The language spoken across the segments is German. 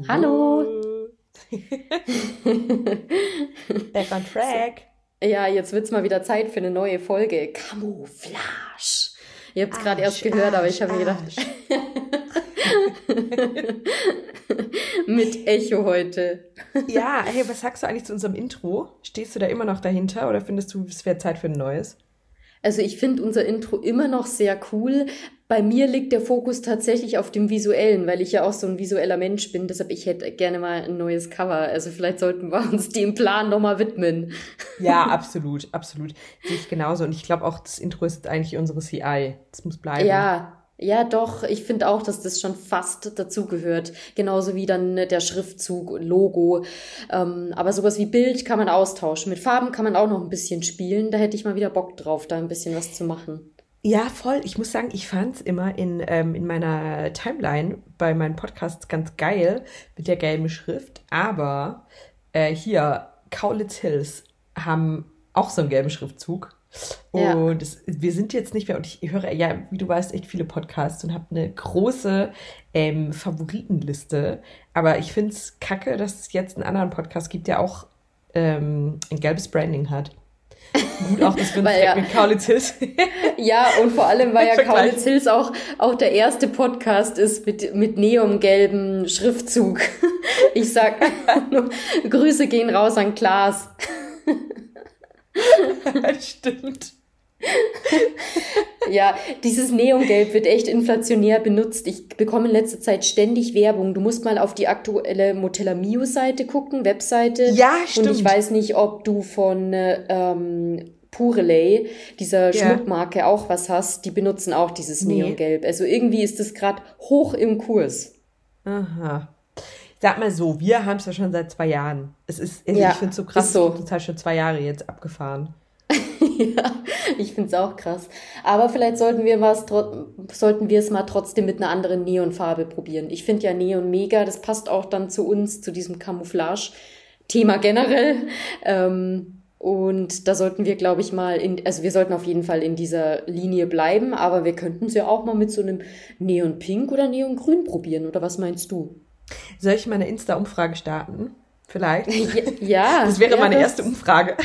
Hallo. Hallo. Back on track. Ja, jetzt wird's mal wieder Zeit für eine neue Folge. Camouflage. Ihr habt's gerade erst Arsch, gehört, aber Arsch, ich habe mir gedacht, Arsch. mit Echo heute. Ja, hey, was sagst du eigentlich zu unserem Intro? Stehst du da immer noch dahinter oder findest du, es wäre Zeit für ein neues? Also ich finde unser Intro immer noch sehr cool. Bei mir liegt der Fokus tatsächlich auf dem Visuellen, weil ich ja auch so ein visueller Mensch bin. Deshalb, ich hätte gerne mal ein neues Cover. Also vielleicht sollten wir uns dem Plan nochmal widmen. Ja, absolut, absolut. Sehe ich genauso. Und ich glaube auch, das Intro ist eigentlich unsere CI. Das muss bleiben. Ja, doch. Ich finde auch, dass das schon fast dazugehört. Genauso wie dann der Schriftzug, Logo. Aber sowas wie Bild kann man austauschen. Mit Farben kann man auch noch ein bisschen spielen. Da hätte ich mal wieder Bock drauf, da ein bisschen was zu machen. Ja, voll. Ich muss sagen, ich fand es immer in meiner Timeline bei meinen Podcasts ganz geil mit der gelben Schrift. Aber hier, Kaulitz Hills haben auch so einen gelben Schriftzug. Ja. Und wir sind jetzt nicht mehr, und ich höre ja, wie du weißt, echt viele Podcasts und habe eine große Favoritenliste. Aber ich finde es kacke, dass es jetzt einen anderen Podcast gibt, der auch ein gelbes Branding hat. Gut, auch das bin Weil ich ja, mit Kaulitz Hills. ja, und vor allem, weil ja Vergleich. Kaulitz Hills auch der erste Podcast ist mit neongelbem Schriftzug. Ich sag nur, Grüße gehen raus an Klaas. Stimmt. Ja, dieses Neongelb wird echt inflationär benutzt. Ich bekomme in letzter Zeit ständig Werbung. Du musst mal auf die aktuelle Motella Mio-Seite gucken, Webseite. Ja, Und ich stimmt. weiß nicht, ob du von Purelay, dieser Ja. Schmuckmarke, auch was hast. Die benutzen auch dieses Nee. Neongelb. Also irgendwie ist es gerade hoch im Kurs. Aha. Sag mal so, wir haben es ja schon seit 2 Jahren. Also ich Ja, finde es so ist krass, es gibt so. uns halt schon 2 Jahre jetzt abgefahren. Ja, ich find's auch krass. Aber vielleicht sollten wir es mal trotzdem mit einer anderen Neonfarbe probieren. Ich finde ja Neon mega, das passt auch dann zu uns, zu diesem Camouflage-Thema generell. Und da sollten wir, glaube ich, also wir sollten auf jeden Fall in dieser Linie bleiben, aber wir könnten es ja auch mal mit so einem Neon-Pink oder Neon-Grün probieren, oder was meinst du? Soll ich mal eine Insta-Umfrage starten? Vielleicht. Ja, Das wäre ja, meine erste Umfrage.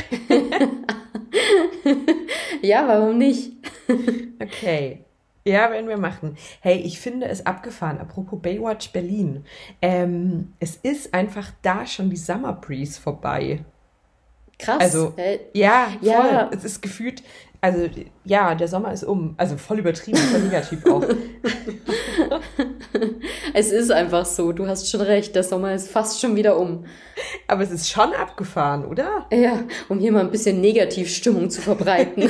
ja, warum nicht? Okay. Ja, werden wir machen. Hey, ich finde es abgefahren. Apropos Baywatch Berlin. Es ist einfach da schon die Summer Breeze vorbei. Krass. Also, ja, voll. Ja, Es ist gefühlt, also, ja, der Sommer ist um. Also voll übertrieben, voll negativ auch. es ist einfach so, du hast schon recht, der Sommer ist fast schon wieder um. Aber es ist schon abgefahren, oder? Ja, um hier mal ein bisschen Negativstimmung zu verbreiten.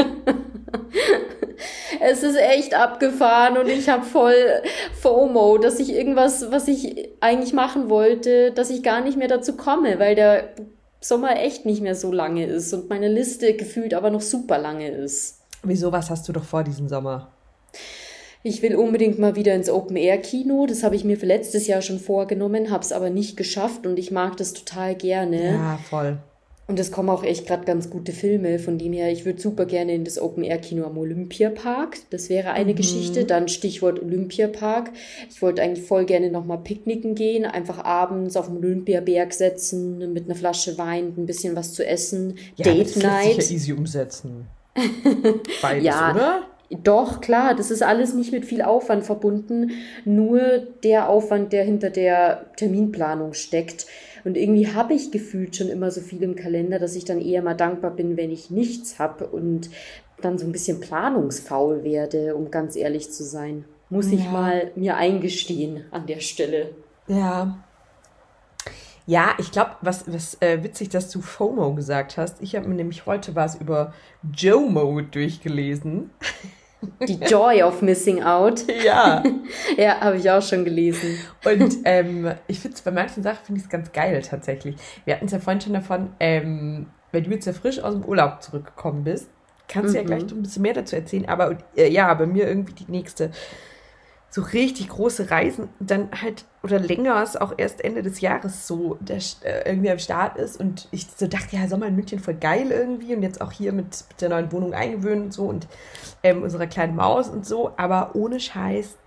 Es ist echt abgefahren und ich habe voll FOMO, dass ich irgendwas, was ich eigentlich machen wollte, dass ich gar nicht mehr dazu komme, weil der Sommer echt nicht mehr so lange ist und meine Liste gefühlt aber noch super lange ist. Wieso, was hast du doch vor diesen Sommer? Ich will unbedingt mal wieder ins Open-Air-Kino. Das habe ich mir für letztes Jahr schon vorgenommen, habe es aber nicht geschafft und ich mag das total gerne. Ja, voll. Und es kommen auch echt gerade ganz gute Filme, von dem her, ich würde super gerne in das Open-Air-Kino am Olympiapark. Das wäre eine Geschichte. Dann Stichwort Olympiapark. Ich wollte eigentlich voll gerne nochmal picknicken gehen, einfach abends auf dem Olympiaberg setzen, mit einer Flasche Wein, ein bisschen was zu essen. Ja, aber Date das lässt sich ja Night. easy umsetzen. Beides, Ja, oder? doch, klar, das ist alles nicht mit viel Aufwand verbunden, nur der Aufwand, der hinter der Terminplanung steckt. Und irgendwie habe ich gefühlt schon immer so viel im Kalender, dass ich dann eher mal dankbar bin, wenn ich nichts habe und dann so ein bisschen planungsfaul werde, um ganz ehrlich zu sein. Muss ich Ja. mal mir eingestehen an der Stelle. Ja. Ja, ich glaube, was witzig, dass du FOMO gesagt hast. Ich habe mir nämlich heute was über JOMO durchgelesen. Die Joy of Missing Out. Ja. Ja, habe ich auch schon gelesen. Und ich finde es bei manchen Sachen finde ich es ganz geil tatsächlich. Wir hatten es ja vorhin schon davon, weil du jetzt ja frisch aus dem Urlaub zurückgekommen bist, kannst du ja gleich noch ein bisschen mehr dazu erzählen. Aber ja, bei mir irgendwie die nächste so richtig große Reisen dann halt oder länger ist auch erst Ende des Jahres so irgendwie am Start ist und ich so dachte, ja, Sommer in München voll geil irgendwie und jetzt auch hier mit der neuen Wohnung eingewöhnt und so und unserer kleinen Maus und so, aber ohne Scheiß, das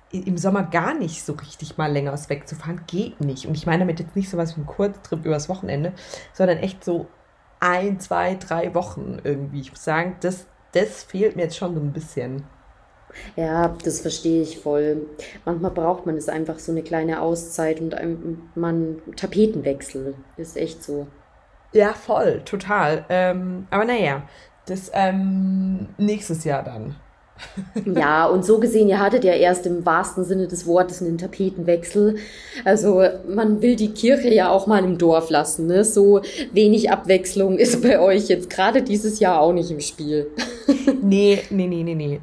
im Sommer gar nicht so richtig mal länger wegzufahren, geht nicht. Und ich meine damit jetzt nicht sowas wie einen Kurztrip übers Wochenende, sondern echt so 1, 2, 3 Wochen irgendwie. Ich muss sagen, das fehlt mir jetzt schon so ein bisschen. Ja, das verstehe ich voll. Manchmal braucht man es einfach so eine kleine Auszeit und man Tapetenwechsel. Ist echt so. Ja, voll, total. Aber naja, das nächstes Jahr dann. Ja, und so gesehen, ihr hattet ja erst im wahrsten Sinne des Wortes einen Tapetenwechsel. Also man will die Kirche ja auch mal im Dorf lassen, ne? So wenig Abwechslung ist bei euch jetzt gerade dieses Jahr auch nicht im Spiel. Nee, nee, nee, nee, nee.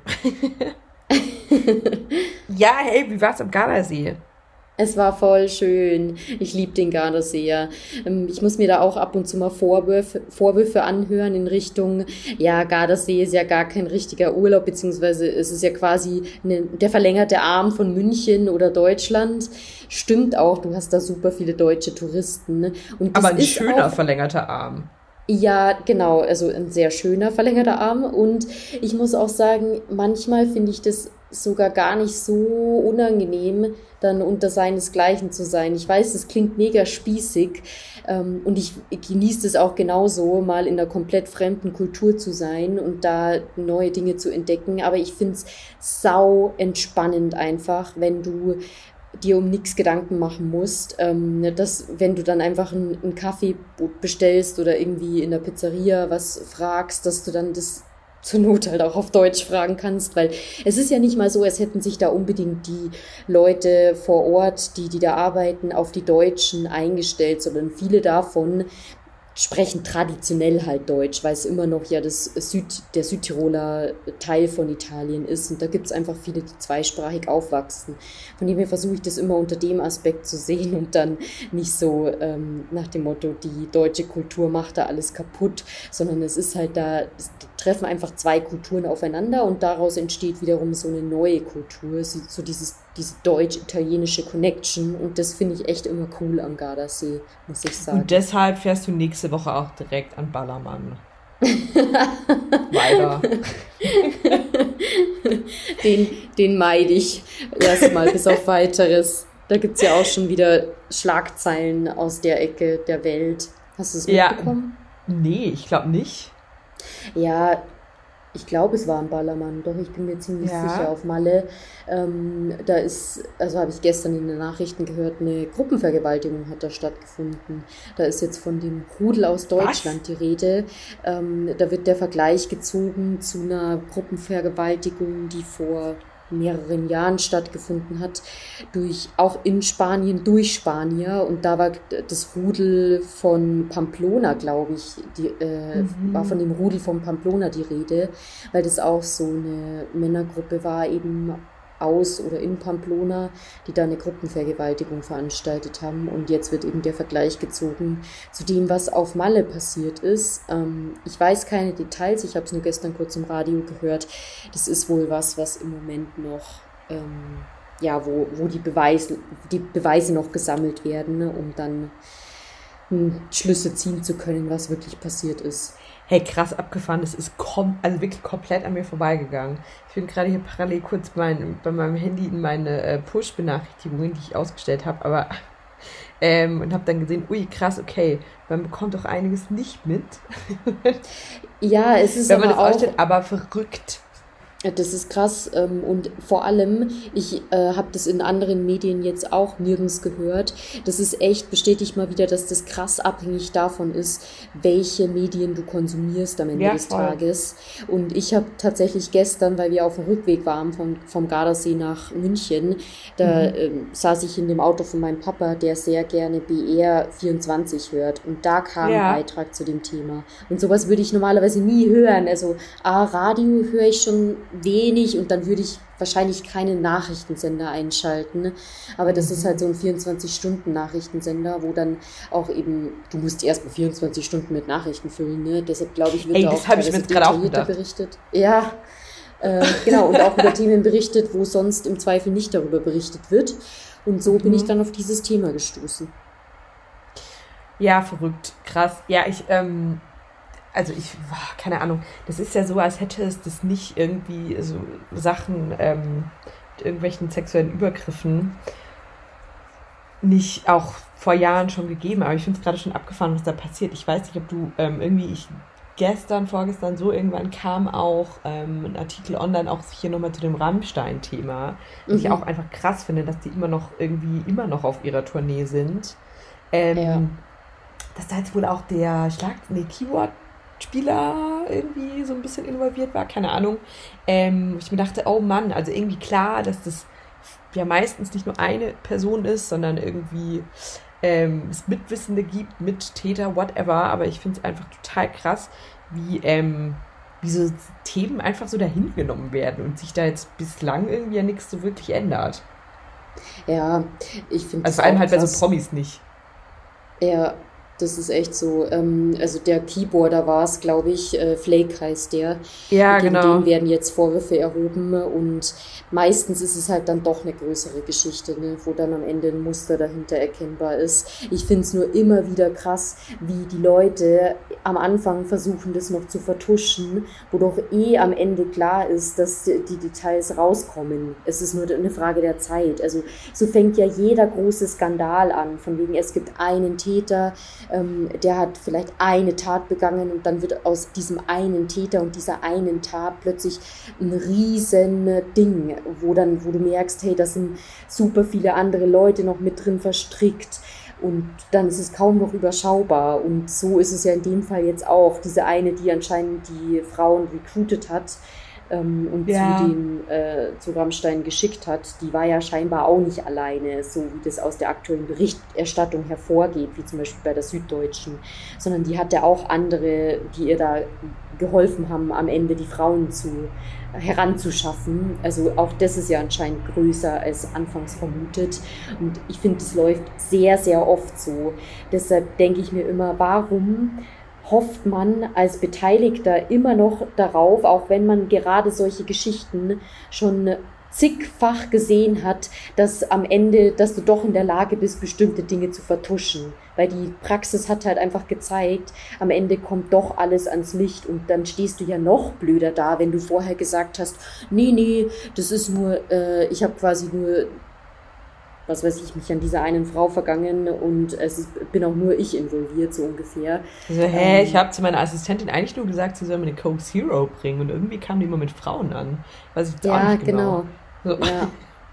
Ja, hey, wie war's am Gardasee? Es war voll schön. Ich liebe den Gardasee. Ich muss mir da auch ab und zu mal Vorwürfe anhören in Richtung, ja, Gardasee ist ja gar kein richtiger Urlaub, beziehungsweise es ist ja quasi der verlängerte Arm von München oder Deutschland. Stimmt auch, du hast da super viele deutsche Touristen. Ne? Und das Aber ein ist schöner auch verlängerter Arm. ja, genau, also ein sehr schöner verlängerter Arm und ich muss auch sagen, manchmal finde ich das sogar gar nicht so unangenehm, dann unter seinesgleichen zu sein. Ich weiß, es klingt mega spießig, und ich genieße es auch genauso, mal in einer komplett fremden Kultur zu sein und da neue Dinge zu entdecken, aber ich finde es sau entspannend einfach, wenn du dir um nichts Gedanken machen musst, dass wenn du dann einfach einen Kaffee bestellst oder irgendwie in der Pizzeria was fragst, dass du dann das zur Not halt auch auf Deutsch fragen kannst, weil es ist ja nicht mal so, als hätten sich da unbedingt die Leute vor Ort, die da arbeiten, auf die Deutschen eingestellt, sondern viele davon sprechen traditionell halt Deutsch, weil es immer noch ja der Südtiroler Teil von Italien ist. Und da gibt es einfach viele, die zweisprachig aufwachsen. Von dem her versuche ich das immer unter dem Aspekt zu sehen und dann nicht so nach dem Motto, die deutsche Kultur macht da alles kaputt, sondern es ist halt da, es treffen einfach zwei Kulturen aufeinander und daraus entsteht wiederum so eine neue Kultur, so diese deutsch-italienische Connection. Und das finde ich echt immer cool am Gardasee, muss ich Und sagen. deshalb fährst du nächste Woche auch direkt an Ballermann. Weiter. Den meide ich erstmal bis auf Weiteres. Da gibt es ja auch schon wieder Schlagzeilen aus der Ecke der Welt. Hast du es Ja, mitbekommen? nee, ich glaube nicht. Ja, ich glaube, es war ein Ballermann, doch ich bin mir ziemlich sicher Ja. auf Malle. Da ist, also habe ich gestern in den Nachrichten gehört, eine Gruppenvergewaltigung hat da stattgefunden. Da ist jetzt von dem Rudel aus Was? Deutschland die Rede. Da wird der Vergleich gezogen zu einer Gruppenvergewaltigung, die vor mehreren Jahren stattgefunden hat, auch in Spanien durch Spanier. Und da war das Rudel von Pamplona, glaube ich, war von Mhm. dem Rudel von Pamplona die Rede, weil das auch so eine Männergruppe war, eben aus oder in Pamplona, die da eine Gruppenvergewaltigung veranstaltet haben. Und jetzt wird eben der Vergleich gezogen zu dem, was auf Malle passiert ist. Ich weiß keine Details, ich habe es nur gestern kurz im Radio gehört. Das ist wohl was im Moment noch, ja, wo die Beweise noch gesammelt werden, ne, um dann Schlüsse ziehen zu können, was wirklich passiert ist. Hey, krass abgefahren, das ist also wirklich komplett an mir vorbeigegangen. Ich bin gerade hier parallel kurz bei meinem Handy in meine Push-Benachrichtigungen, die ich ausgestellt habe, aber und habe dann gesehen, ui, krass, okay, man bekommt doch einiges nicht mit, Ja, es ist wenn man aber das auch. ausstellt, aber verrückt. Ja, das ist krass, und vor allem, ich habe das in anderen Medien jetzt auch nirgends gehört. Das ist echt, bestätigt mal wieder, dass das krass abhängig davon ist, welche Medien du konsumierst am Ende Ja, des voll. Tages. Und ich habe tatsächlich gestern, weil wir auf dem Rückweg waren vom Gardasee nach München, da Mhm. saß ich in dem Auto von meinem Papa, der sehr gerne BR24 hört. Und da kam ein Ja. Beitrag zu dem Thema. Und sowas würde ich normalerweise nie hören. Also Radio höre ich schon wenig und dann würde ich wahrscheinlich keinen Nachrichtensender einschalten. Aber das ist Mhm. halt so ein 24-Stunden-Nachrichtensender, wo dann auch eben, du musst erst mal 24 Stunden mit Nachrichten füllen, ne? Deshalb glaube ich, wird Ey, da das auch habe ich mir teilweise jetzt gerade auch detaillierter gedacht. berichtet. Ja, genau, und auch über Themen berichtet, wo sonst im Zweifel nicht darüber berichtet wird. Und so bin ich Mhm. dann auf dieses Thema gestoßen. Ja, verrückt, krass. Ja, also keine Ahnung, das ist ja so, als hätte es das nicht irgendwie so Sachen irgendwelchen sexuellen Übergriffen nicht auch vor Jahren schon gegeben, aber ich finde es gerade schon abgefahren, was da passiert. Ich weiß nicht, ob du vorgestern so irgendwann kam auch ein Artikel online auch hier nochmal zu dem Rammstein-Thema, was ich auch einfach krass finde, dass die immer noch auf ihrer Tournee sind. Ja. Dass da jetzt wohl auch der Keyboard-Spieler irgendwie so ein bisschen involviert war, keine Ahnung. Ich mir dachte, oh Mann, also irgendwie klar, dass das ja meistens nicht nur eine Person ist, sondern irgendwie es Mitwissende gibt, Mittäter, whatever, aber ich finde es einfach total krass, wie so Themen einfach so dahin genommen werden und sich da jetzt bislang irgendwie ja nichts so wirklich ändert. Ja, ich finde Also das vor allem auch halt bei so krass. Promis nicht. Ja, das ist echt so. Also der Keyboarder war es, glaube ich, Flake heißt der. Ja, Gegen den genau. werden jetzt Vorwürfe erhoben und meistens ist es halt dann doch eine größere Geschichte, ne, wo dann am Ende ein Muster dahinter erkennbar ist. Ich finde es nur immer wieder krass, wie die Leute am Anfang versuchen, das noch zu vertuschen, wo doch am Ende klar ist, dass die Details rauskommen. Es ist nur eine Frage der Zeit. Also so fängt ja jeder große Skandal an, von wegen es gibt einen Täter, der hat vielleicht eine Tat begangen und dann wird aus diesem einen Täter und dieser einen Tat plötzlich ein riesen Ding, wo du merkst, hey, da sind super viele andere Leute noch mit drin verstrickt und dann ist es kaum noch überschaubar und so ist es ja in dem Fall jetzt auch, diese eine, die anscheinend die Frauen recruited hat, und Ja. zu Rammstein geschickt hat, die war ja scheinbar auch nicht alleine, so wie das aus der aktuellen Berichterstattung hervorgeht, wie zum Beispiel bei der Süddeutschen, sondern die hatte auch andere, die ihr da geholfen haben, am Ende die Frauen heranzuschaffen. Also auch das ist ja anscheinend größer als anfangs vermutet. Und ich finde, das läuft sehr, sehr oft so. Deshalb denke ich mir immer, warum hofft man als Beteiligter immer noch darauf, auch wenn man gerade solche Geschichten schon zigfach gesehen hat, dass am Ende, dass du doch in der Lage bist, bestimmte Dinge zu vertuschen. Weil die Praxis hat halt einfach gezeigt, am Ende kommt doch alles ans Licht und dann stehst du ja noch blöder da, wenn du vorher gesagt hast, nee, das ist nur, ich habe quasi nur, was weiß ich, mich an dieser einen Frau vergangen und bin auch nur ich involviert, so ungefähr. Also, ich habe zu meiner Assistentin eigentlich nur gesagt, sie soll mir eine Coke Zero bringen und irgendwie kam die immer mit Frauen an. Weiß ich jetzt auch Ja, nicht genau. genau. So. Ja,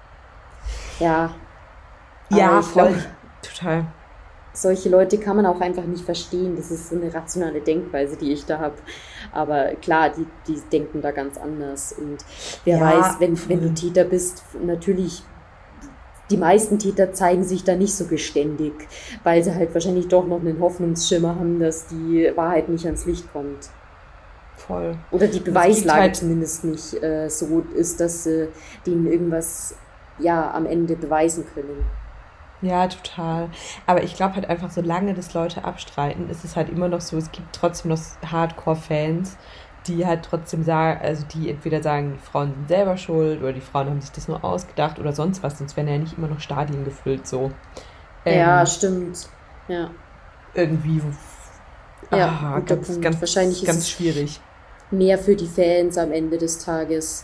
ja. Aber Ja, ich glaube, voll. Total. solche Leute kann man auch einfach nicht verstehen. Das ist so eine rationale Denkweise, die ich da habe. Aber klar, die denken da ganz anders. Und wer weiß, Ja, wenn du voll. Täter bist, natürlich, die meisten Täter zeigen sich da nicht so geständig, weil sie halt wahrscheinlich doch noch einen Hoffnungsschimmer haben, dass die Wahrheit nicht ans Licht kommt. Voll. Oder die Und es gibt Beweislage halt, zumindest nicht so ist, dass sie denen irgendwas ja am Ende beweisen können. ja, total. Aber ich glaube halt einfach, solange das Leute abstreiten, ist es halt immer noch so, es gibt trotzdem noch Hardcore-Fans, die halt trotzdem sagen, also die entweder sagen, die Frauen sind selber schuld oder die Frauen haben sich das nur ausgedacht oder sonst was, sonst wären ja nicht immer noch Stadien gefüllt so. Ja, Ähm, stimmt. Ja, irgendwie, ja, guter ganz, Punkt. ganz, Wahrscheinlich ist ganz es schwierig. mehr für die Fans am Ende des Tages.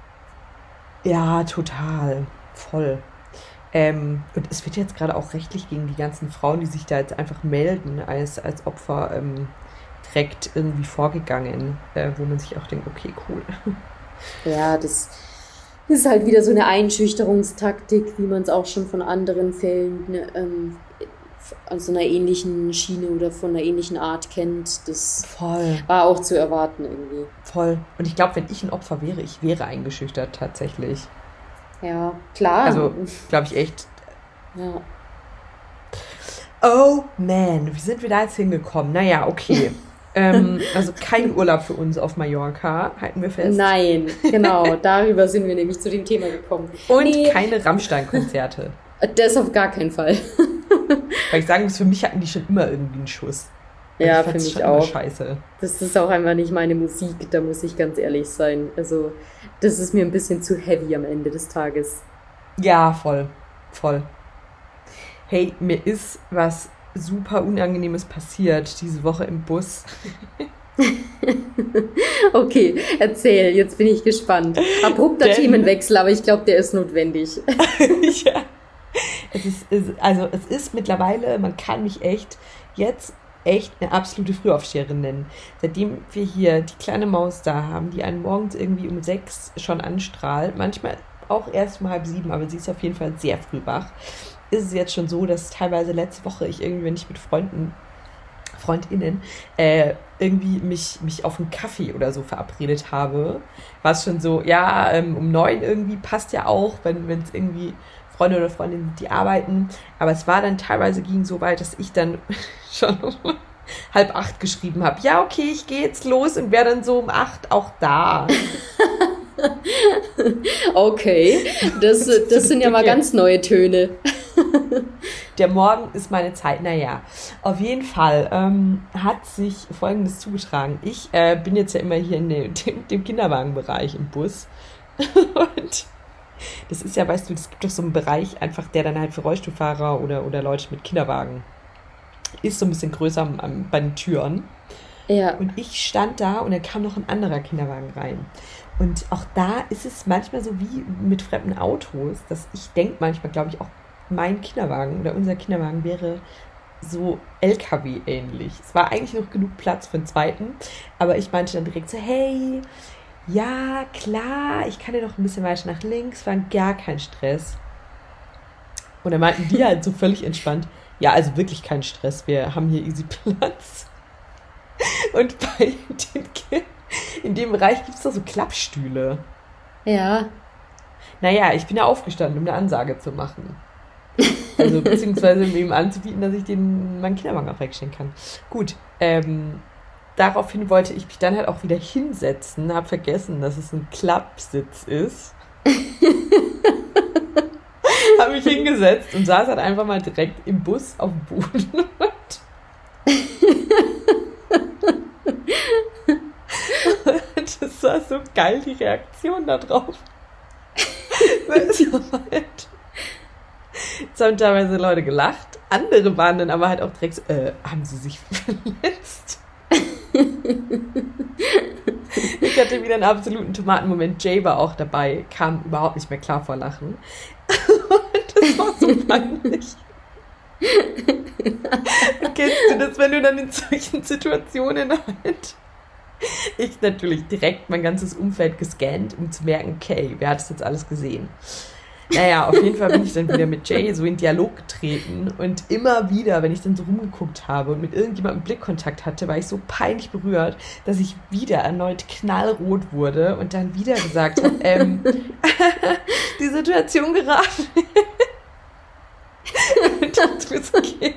Ja, total. Voll. Und es wird jetzt gerade auch rechtlich gegen die ganzen Frauen, die sich da jetzt einfach melden als Opfer, direkt irgendwie vorgegangen, wo man sich auch denkt, okay, cool. Ja, das ist halt wieder so eine Einschüchterungstaktik, wie man es auch schon von anderen Fällen an so einer ähnlichen Schiene oder von einer ähnlichen Art kennt. Das Voll, war auch zu erwarten irgendwie. voll. Und ich glaube, wenn ich ein Opfer wäre, ich wäre eingeschüchtert tatsächlich. Ja, klar. Also, glaube ich echt. Ja. Oh man, wie sind wir da jetzt hingekommen? Naja, okay. Also kein Urlaub für uns auf Mallorca, halten wir fest. Nein, genau, darüber sind wir nämlich zu dem Thema gekommen. Und Nee, keine Rammstein-Konzerte. das auf gar keinen Fall. Weil ich sagen muss, für mich hatten die schon immer irgendwie einen Schuss. Also ich Ja, fand für es mich schon immer auch. scheiße. Das ist auch einfach nicht meine Musik, da muss ich ganz ehrlich sein. Also, das ist mir ein bisschen zu heavy am Ende des Tages. Ja, voll. Voll. Hey, mir ist was super Unangenehmes passiert diese Woche im Bus. Okay, erzähl, jetzt bin ich gespannt. Abrupter Themenwechsel, aber ich glaube, der ist notwendig. Ja. Es ist mittlerweile, man kann mich jetzt echt eine absolute Frühaufsteherin nennen. Seitdem wir hier die kleine Maus da haben, die einen morgens irgendwie um 6 schon anstrahlt, manchmal auch erst um 6:30, aber sie ist auf jeden Fall sehr früh wach, ist es jetzt schon so, dass teilweise letzte Woche ich irgendwie, wenn ich mit Freundinnen, irgendwie mich auf einen Kaffee oder so verabredet habe, war es schon so, ja, um 9 irgendwie passt ja auch, wenn es irgendwie Freunde oder Freundinnen sind, die arbeiten, aber es war dann teilweise ging so weit, dass ich dann schon um 7:30 geschrieben habe, ja, okay, ich gehe jetzt los und wäre dann so um 8 auch da. Okay, das sind ja mal ganz neue Töne. Der Morgen ist meine Zeit. Naja, auf jeden Fall hat sich Folgendes zugetragen. Ich bin jetzt ja immer hier in dem Kinderwagenbereich im Bus. Und das ist ja, weißt du, es gibt doch so einen Bereich einfach, der dann halt für Rollstuhlfahrer oder Leute mit Kinderwagen ist, so ein bisschen größer bei den Türen. Ja. Und ich stand da und dann kam noch ein anderer Kinderwagen rein. Und auch da ist es manchmal so wie mit fremden Autos, dass ich denke manchmal, glaube ich, auch mein Kinderwagen oder unser Kinderwagen wäre so LKW-ähnlich. Es war eigentlich noch genug Platz für einen zweiten, aber ich meinte dann direkt so, hey, ja, klar, ich kann ja noch ein bisschen weiter nach links, war gar kein Stress. Und dann meinten die halt so völlig entspannt, ja, also wirklich kein Stress, wir haben hier easy Platz. Und in dem Bereich gibt es doch so Klappstühle. Ja. Naja, ich bin ja aufgestanden, um eine Ansage zu machen. Also beziehungsweise ihm anzubieten, dass ich meinen Kinderwagen auch wegstellen kann. Gut, daraufhin wollte ich mich dann halt auch wieder hinsetzen, habe vergessen, dass es ein Klappsitz ist. Habe mich hingesetzt und saß halt einfach mal direkt im Bus auf dem Boden. Und das war so geil, die Reaktion da drauf. Jetzt haben teilweise Leute gelacht, andere waren dann aber halt auch direkt so, haben sie sich verletzt? Ich hatte wieder einen absoluten Tomatenmoment. Jay war auch dabei, kam überhaupt nicht mehr klar vor Lachen. Und das war so peinlich. Kennst du das, wenn du dann in solchen Situationen halt... Ich natürlich direkt mein ganzes Umfeld gescannt, um zu merken, okay, wer hat das jetzt alles gesehen? Naja, auf jeden Fall bin ich dann wieder mit Jay so in Dialog getreten und immer wieder, wenn ich dann so rumgeguckt habe und mit irgendjemandem Blickkontakt hatte, war ich so peinlich berührt, dass ich wieder erneut knallrot wurde und dann wieder gesagt habe, die Situation gerade. Und dachte mir so, okay.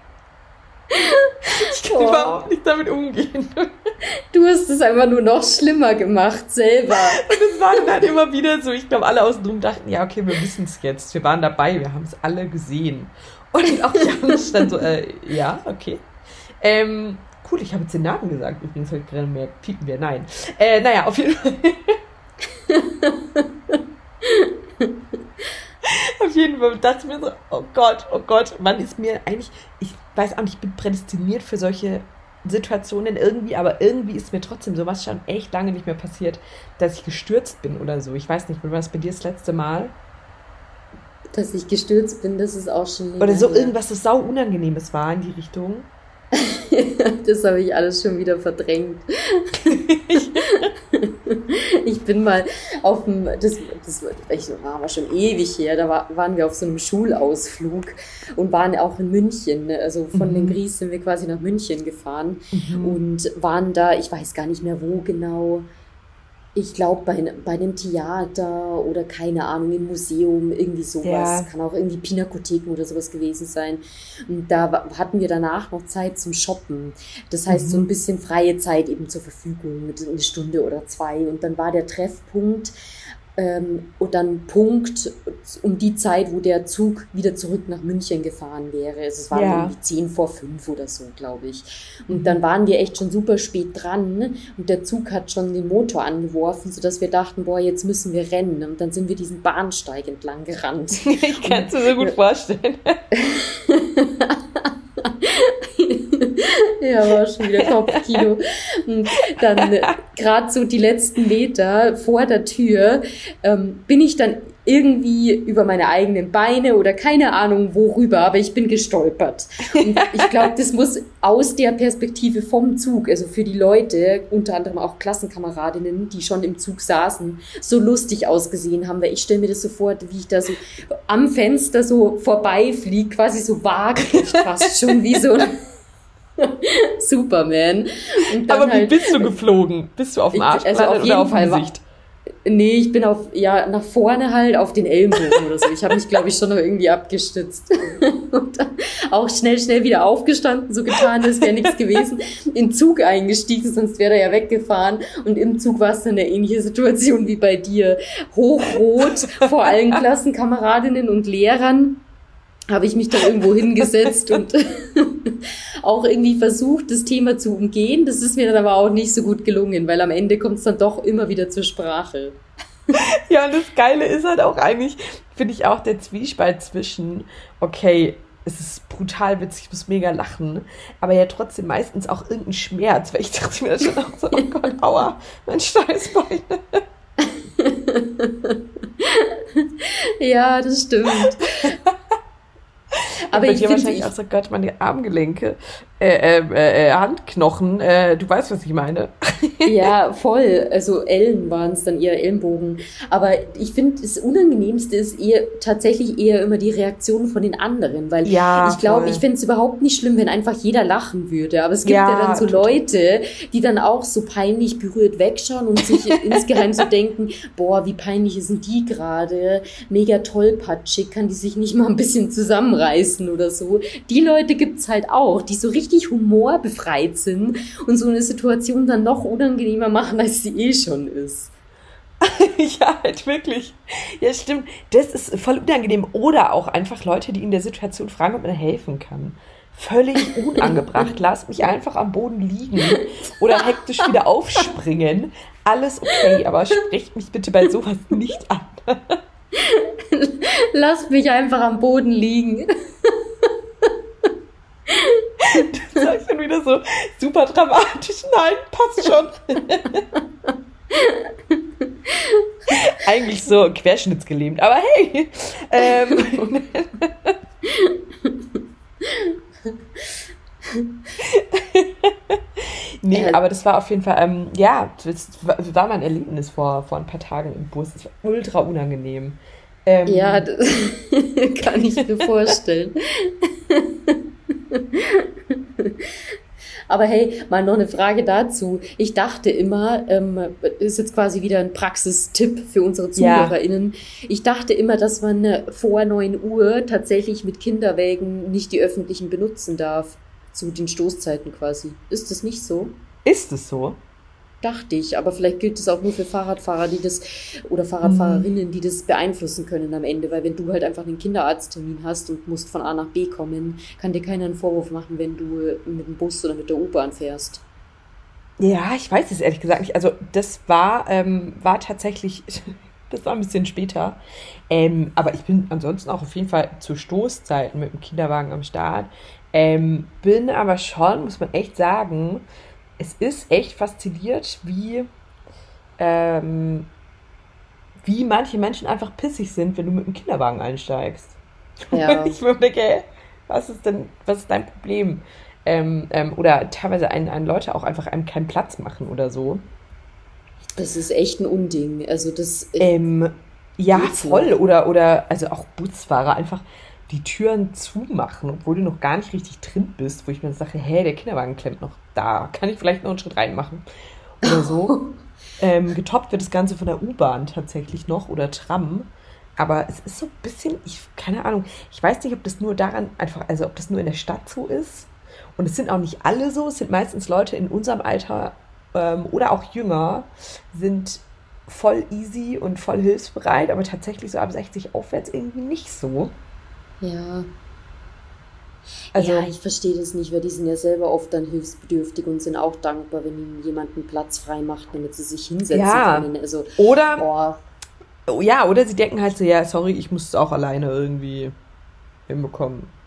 Ich kann überhaupt nicht damit umgehen. Du hast es einfach nur noch schlimmer gemacht, selber. Und es war dann halt immer wieder so, ich glaube, alle außen drum dachten, ja, okay, wir wissen es jetzt. Wir waren dabei, wir haben es alle gesehen. Und auch Janusz dann so, ja, okay. Cool, ich habe jetzt den Namen gesagt, übrigens habe ich gerade mehr, piepen wir, nein. Naja, auf jeden Fall. Auf jeden Fall dachte ich mir so, oh Gott, wann ist mir eigentlich, ich weiß auch nicht, ich bin prädestiniert für solche Situationen irgendwie, aber irgendwie ist mir trotzdem sowas schon echt lange nicht mehr passiert, dass ich gestürzt bin oder so. Ich weiß nicht, wann war das bei dir das letzte Mal? Dass ich gestürzt bin, das ist auch schon länger oder so her. irgendwas, das sau Unangenehmes war in die Richtung. Das habe ich alles schon wieder verdrängt. Ich bin mal auf dem, das war aber schon ewig her, da waren wir auf so einem Schulausflug und waren auch in München, also von den Gries sind wir quasi nach München gefahren und waren da, ich weiß gar nicht mehr wo genau, ich glaube bei einem Theater oder keine Ahnung, im Museum, irgendwie sowas. Ja. Kann auch irgendwie Pinakotheken oder sowas gewesen sein. Und da hatten wir danach noch Zeit zum Shoppen. Das heißt, so ein bisschen freie Zeit eben zur Verfügung, mit eine Stunde oder 2. Und dann war der Treffpunkt und dann Punkt um die Zeit, wo der Zug wieder zurück nach München gefahren wäre. Also es war irgendwie 10:45 oder so, glaube ich. Und dann waren wir echt schon super spät dran und der Zug hat schon den Motor angeworfen, sodass wir dachten, boah, jetzt müssen wir rennen. Und dann sind wir diesen Bahnsteig entlang gerannt. Ich kann es mir so gut vorstellen. Ja, war schon wieder Kopfkino. Und dann gerade so die letzten Meter vor der Tür bin ich dann irgendwie über meine eigenen Beine oder keine Ahnung worüber, aber ich bin gestolpert. Und ich glaube, das muss aus der Perspektive vom Zug, also für die Leute, unter anderem auch Klassenkameradinnen, die schon im Zug saßen, so lustig ausgesehen haben, weil ich stelle mir das so vor, wie ich da so am Fenster so vorbeifliege, quasi so waagerecht fast schon wie so ein Superman. Und dann aber wie bist du geflogen? Bist du auf dem Arsch gelandet oder auf dem Gesicht? Nee, ich bin nach vorne halt auf den Ellenbogen oder so. Ich habe mich, glaube ich, schon noch irgendwie abgestützt. Und dann auch schnell wieder aufgestanden, so getan, als wäre nichts gewesen. In den Zug eingestiegen, sonst wäre er ja weggefahren. Und im Zug war es dann eine ähnliche Situation wie bei dir. Hochrot vor allen Klassenkameradinnen und Lehrern habe ich mich dann irgendwo hingesetzt und auch irgendwie versucht, das Thema zu umgehen. Das ist mir dann aber auch nicht so gut gelungen, weil am Ende kommt es dann doch immer wieder zur Sprache. Ja, und das Geile ist halt auch eigentlich, finde ich auch der Zwiespalt zwischen, okay, es ist brutal witzig, ich muss mega lachen, aber ja trotzdem meistens auch irgendein Schmerz, weil ich dachte mir das schon auch so, oh Gott, aua, mein Steißbein. Ja, das stimmt. Aber ich finde wahrscheinlich auch so, Gott, meine Armgelenke, Handknochen, du weißt, was ich meine. Ja, voll. Also Ellen waren es dann eher Ellenbogen. Aber ich finde, das Unangenehmste ist tatsächlich eher immer die Reaktion von den anderen. Weil ja, ich glaube, ich fände es überhaupt nicht schlimm, wenn einfach jeder lachen würde. Aber es gibt ja dann so Leute, die dann auch so peinlich berührt wegschauen und sich insgeheim so denken, boah, wie peinlich ist denn die gerade? Mega tollpatschig, kann die sich nicht mal ein bisschen zusammenreißen oder so. Die Leute gibt's halt auch, die so richtig humorbefreit sind und so eine Situation dann noch unangenehmer machen, als sie eh schon ist. Ja, halt wirklich. Ja, stimmt. Das ist voll unangenehm. Oder auch einfach Leute, die in der Situation fragen, ob man helfen kann. Völlig unangebracht. Lass mich einfach am Boden liegen oder hektisch wieder aufspringen. Alles okay, aber sprecht mich bitte bei sowas nicht an. Lass mich einfach am Boden liegen. Das sag ich dann wieder so super dramatisch. Nein, passt schon. Eigentlich so querschnittsgelähmt, aber hey. Nee, aber das war auf jeden Fall, das war mein Erlebnis vor ein paar Tagen im Bus. Das war ultra unangenehm. Ja, das kann ich mir vorstellen. Aber hey, mal noch eine Frage dazu. Ich dachte immer, ist jetzt quasi wieder ein Praxistipp für unsere ZuhörerInnen. Ich dachte immer, dass man vor 9 Uhr tatsächlich mit Kinderwägen nicht die öffentlichen benutzen darf. Zu den Stoßzeiten quasi. Ist das nicht so? Ist es so? Dachte ich, aber vielleicht gilt das auch nur für Fahrradfahrer, oder Fahrradfahrerinnen, die das beeinflussen können am Ende, weil wenn du halt einfach einen Kinderarzttermin hast und musst von A nach B kommen, kann dir keiner einen Vorwurf machen, wenn du mit dem Bus oder mit der U-Bahn fährst. Ja, ich weiß es ehrlich gesagt nicht. Also das war tatsächlich, das war ein bisschen später, aber ich bin ansonsten auch auf jeden Fall zu Stoßzeiten mit dem Kinderwagen am Start, bin aber schon, muss man echt sagen, es ist echt fasziniert, wie manche Menschen einfach pissig sind, wenn du mit dem Kinderwagen einsteigst. Ja. Ich mir denke, was ist dein Problem? Oder teilweise einen Leute auch einfach einem keinen Platz machen oder so. Das ist echt ein Unding. Also das ja, voll. Oder also auch Busfahrer einfach die Türen zumachen, obwohl du noch gar nicht richtig drin bist, wo ich mir sage, hey, der Kinderwagen klemmt noch da, kann ich vielleicht noch einen Schritt reinmachen oder so. Getoppt wird das Ganze von der U-Bahn tatsächlich noch oder Tram, aber es ist so ein bisschen, keine Ahnung, ich weiß nicht, ob das nur ob das nur in der Stadt so ist und es sind auch nicht alle so, es sind meistens Leute in unserem Alter oder auch jünger, sind voll easy und voll hilfsbereit, aber tatsächlich so ab 60 aufwärts irgendwie nicht so. Ja. Also, ja, ich verstehe das nicht, weil die sind ja selber oft dann hilfsbedürftig und sind auch dankbar, wenn ihnen jemand einen Platz frei macht, damit sie sich hinsetzen können. Also, oder sie denken halt so, ja, sorry, ich muss es auch alleine irgendwie hinbekommen.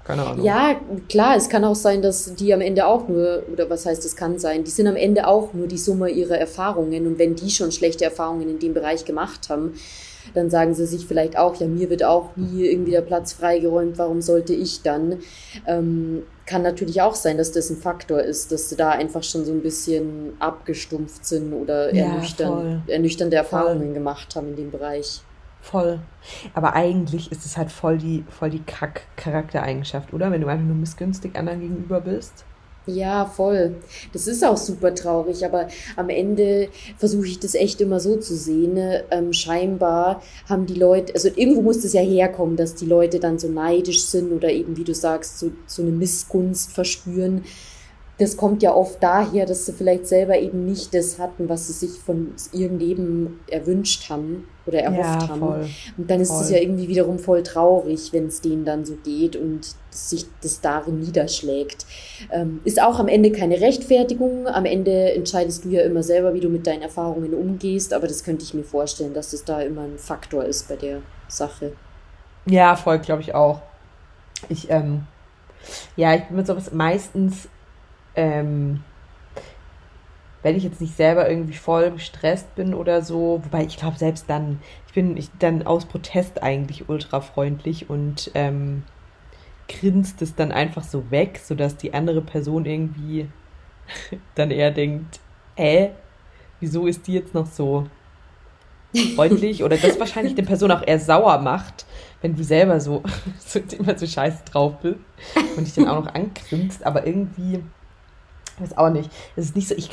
Keine Ahnung. Ja, klar, es kann auch sein, dass die am Ende auch nur, oder was heißt, es kann sein, die sind am Ende auch nur die Summe ihrer Erfahrungen. Und wenn die schon schlechte Erfahrungen in dem Bereich gemacht haben, dann sagen sie sich vielleicht auch, ja, mir wird auch nie irgendwie der Platz freigeräumt, warum sollte ich dann? Kann natürlich auch sein, dass das ein Faktor ist, dass sie da einfach schon so ein bisschen abgestumpft sind oder ernüchternde Erfahrungen gemacht haben in dem Bereich. Voll. Aber eigentlich ist es halt voll die Charaktereigenschaft, oder? Wenn du einfach nur missgünstig anderen gegenüber bist. Ja, voll. Das ist auch super traurig, aber am Ende versuche ich das echt immer so zu sehen. Ne? Scheinbar haben die Leute, also irgendwo muss das ja herkommen, dass die Leute dann so neidisch sind oder eben, wie du sagst, so eine Missgunst verspüren. Das kommt ja oft daher, dass sie vielleicht selber eben nicht das hatten, was sie sich von ihrem Leben erwünscht haben oder erhofft haben. Voll. Und dann ist es ja irgendwie wiederum voll traurig, wenn es denen dann so geht und sich das darin niederschlägt. Ist auch am Ende keine Rechtfertigung. Am Ende entscheidest du ja immer selber, wie du mit deinen Erfahrungen umgehst. Aber das könnte ich mir vorstellen, dass das da immer ein Faktor ist bei der Sache. Ja, voll, glaube ich auch. Ich bin mit sowas meistens, wenn ich jetzt nicht selber irgendwie voll gestresst bin oder so, wobei ich glaube, selbst dann, bin ich dann aus Protest eigentlich ultra freundlich und grinst es dann einfach so weg, sodass die andere Person irgendwie dann eher denkt, wieso ist die jetzt noch so freundlich? Oder das wahrscheinlich der Person auch eher sauer macht, wenn du selber so immer so scheiße drauf bist und dich dann auch noch angrinst, aber irgendwie, ich weiß auch nicht, es ist nicht so, ich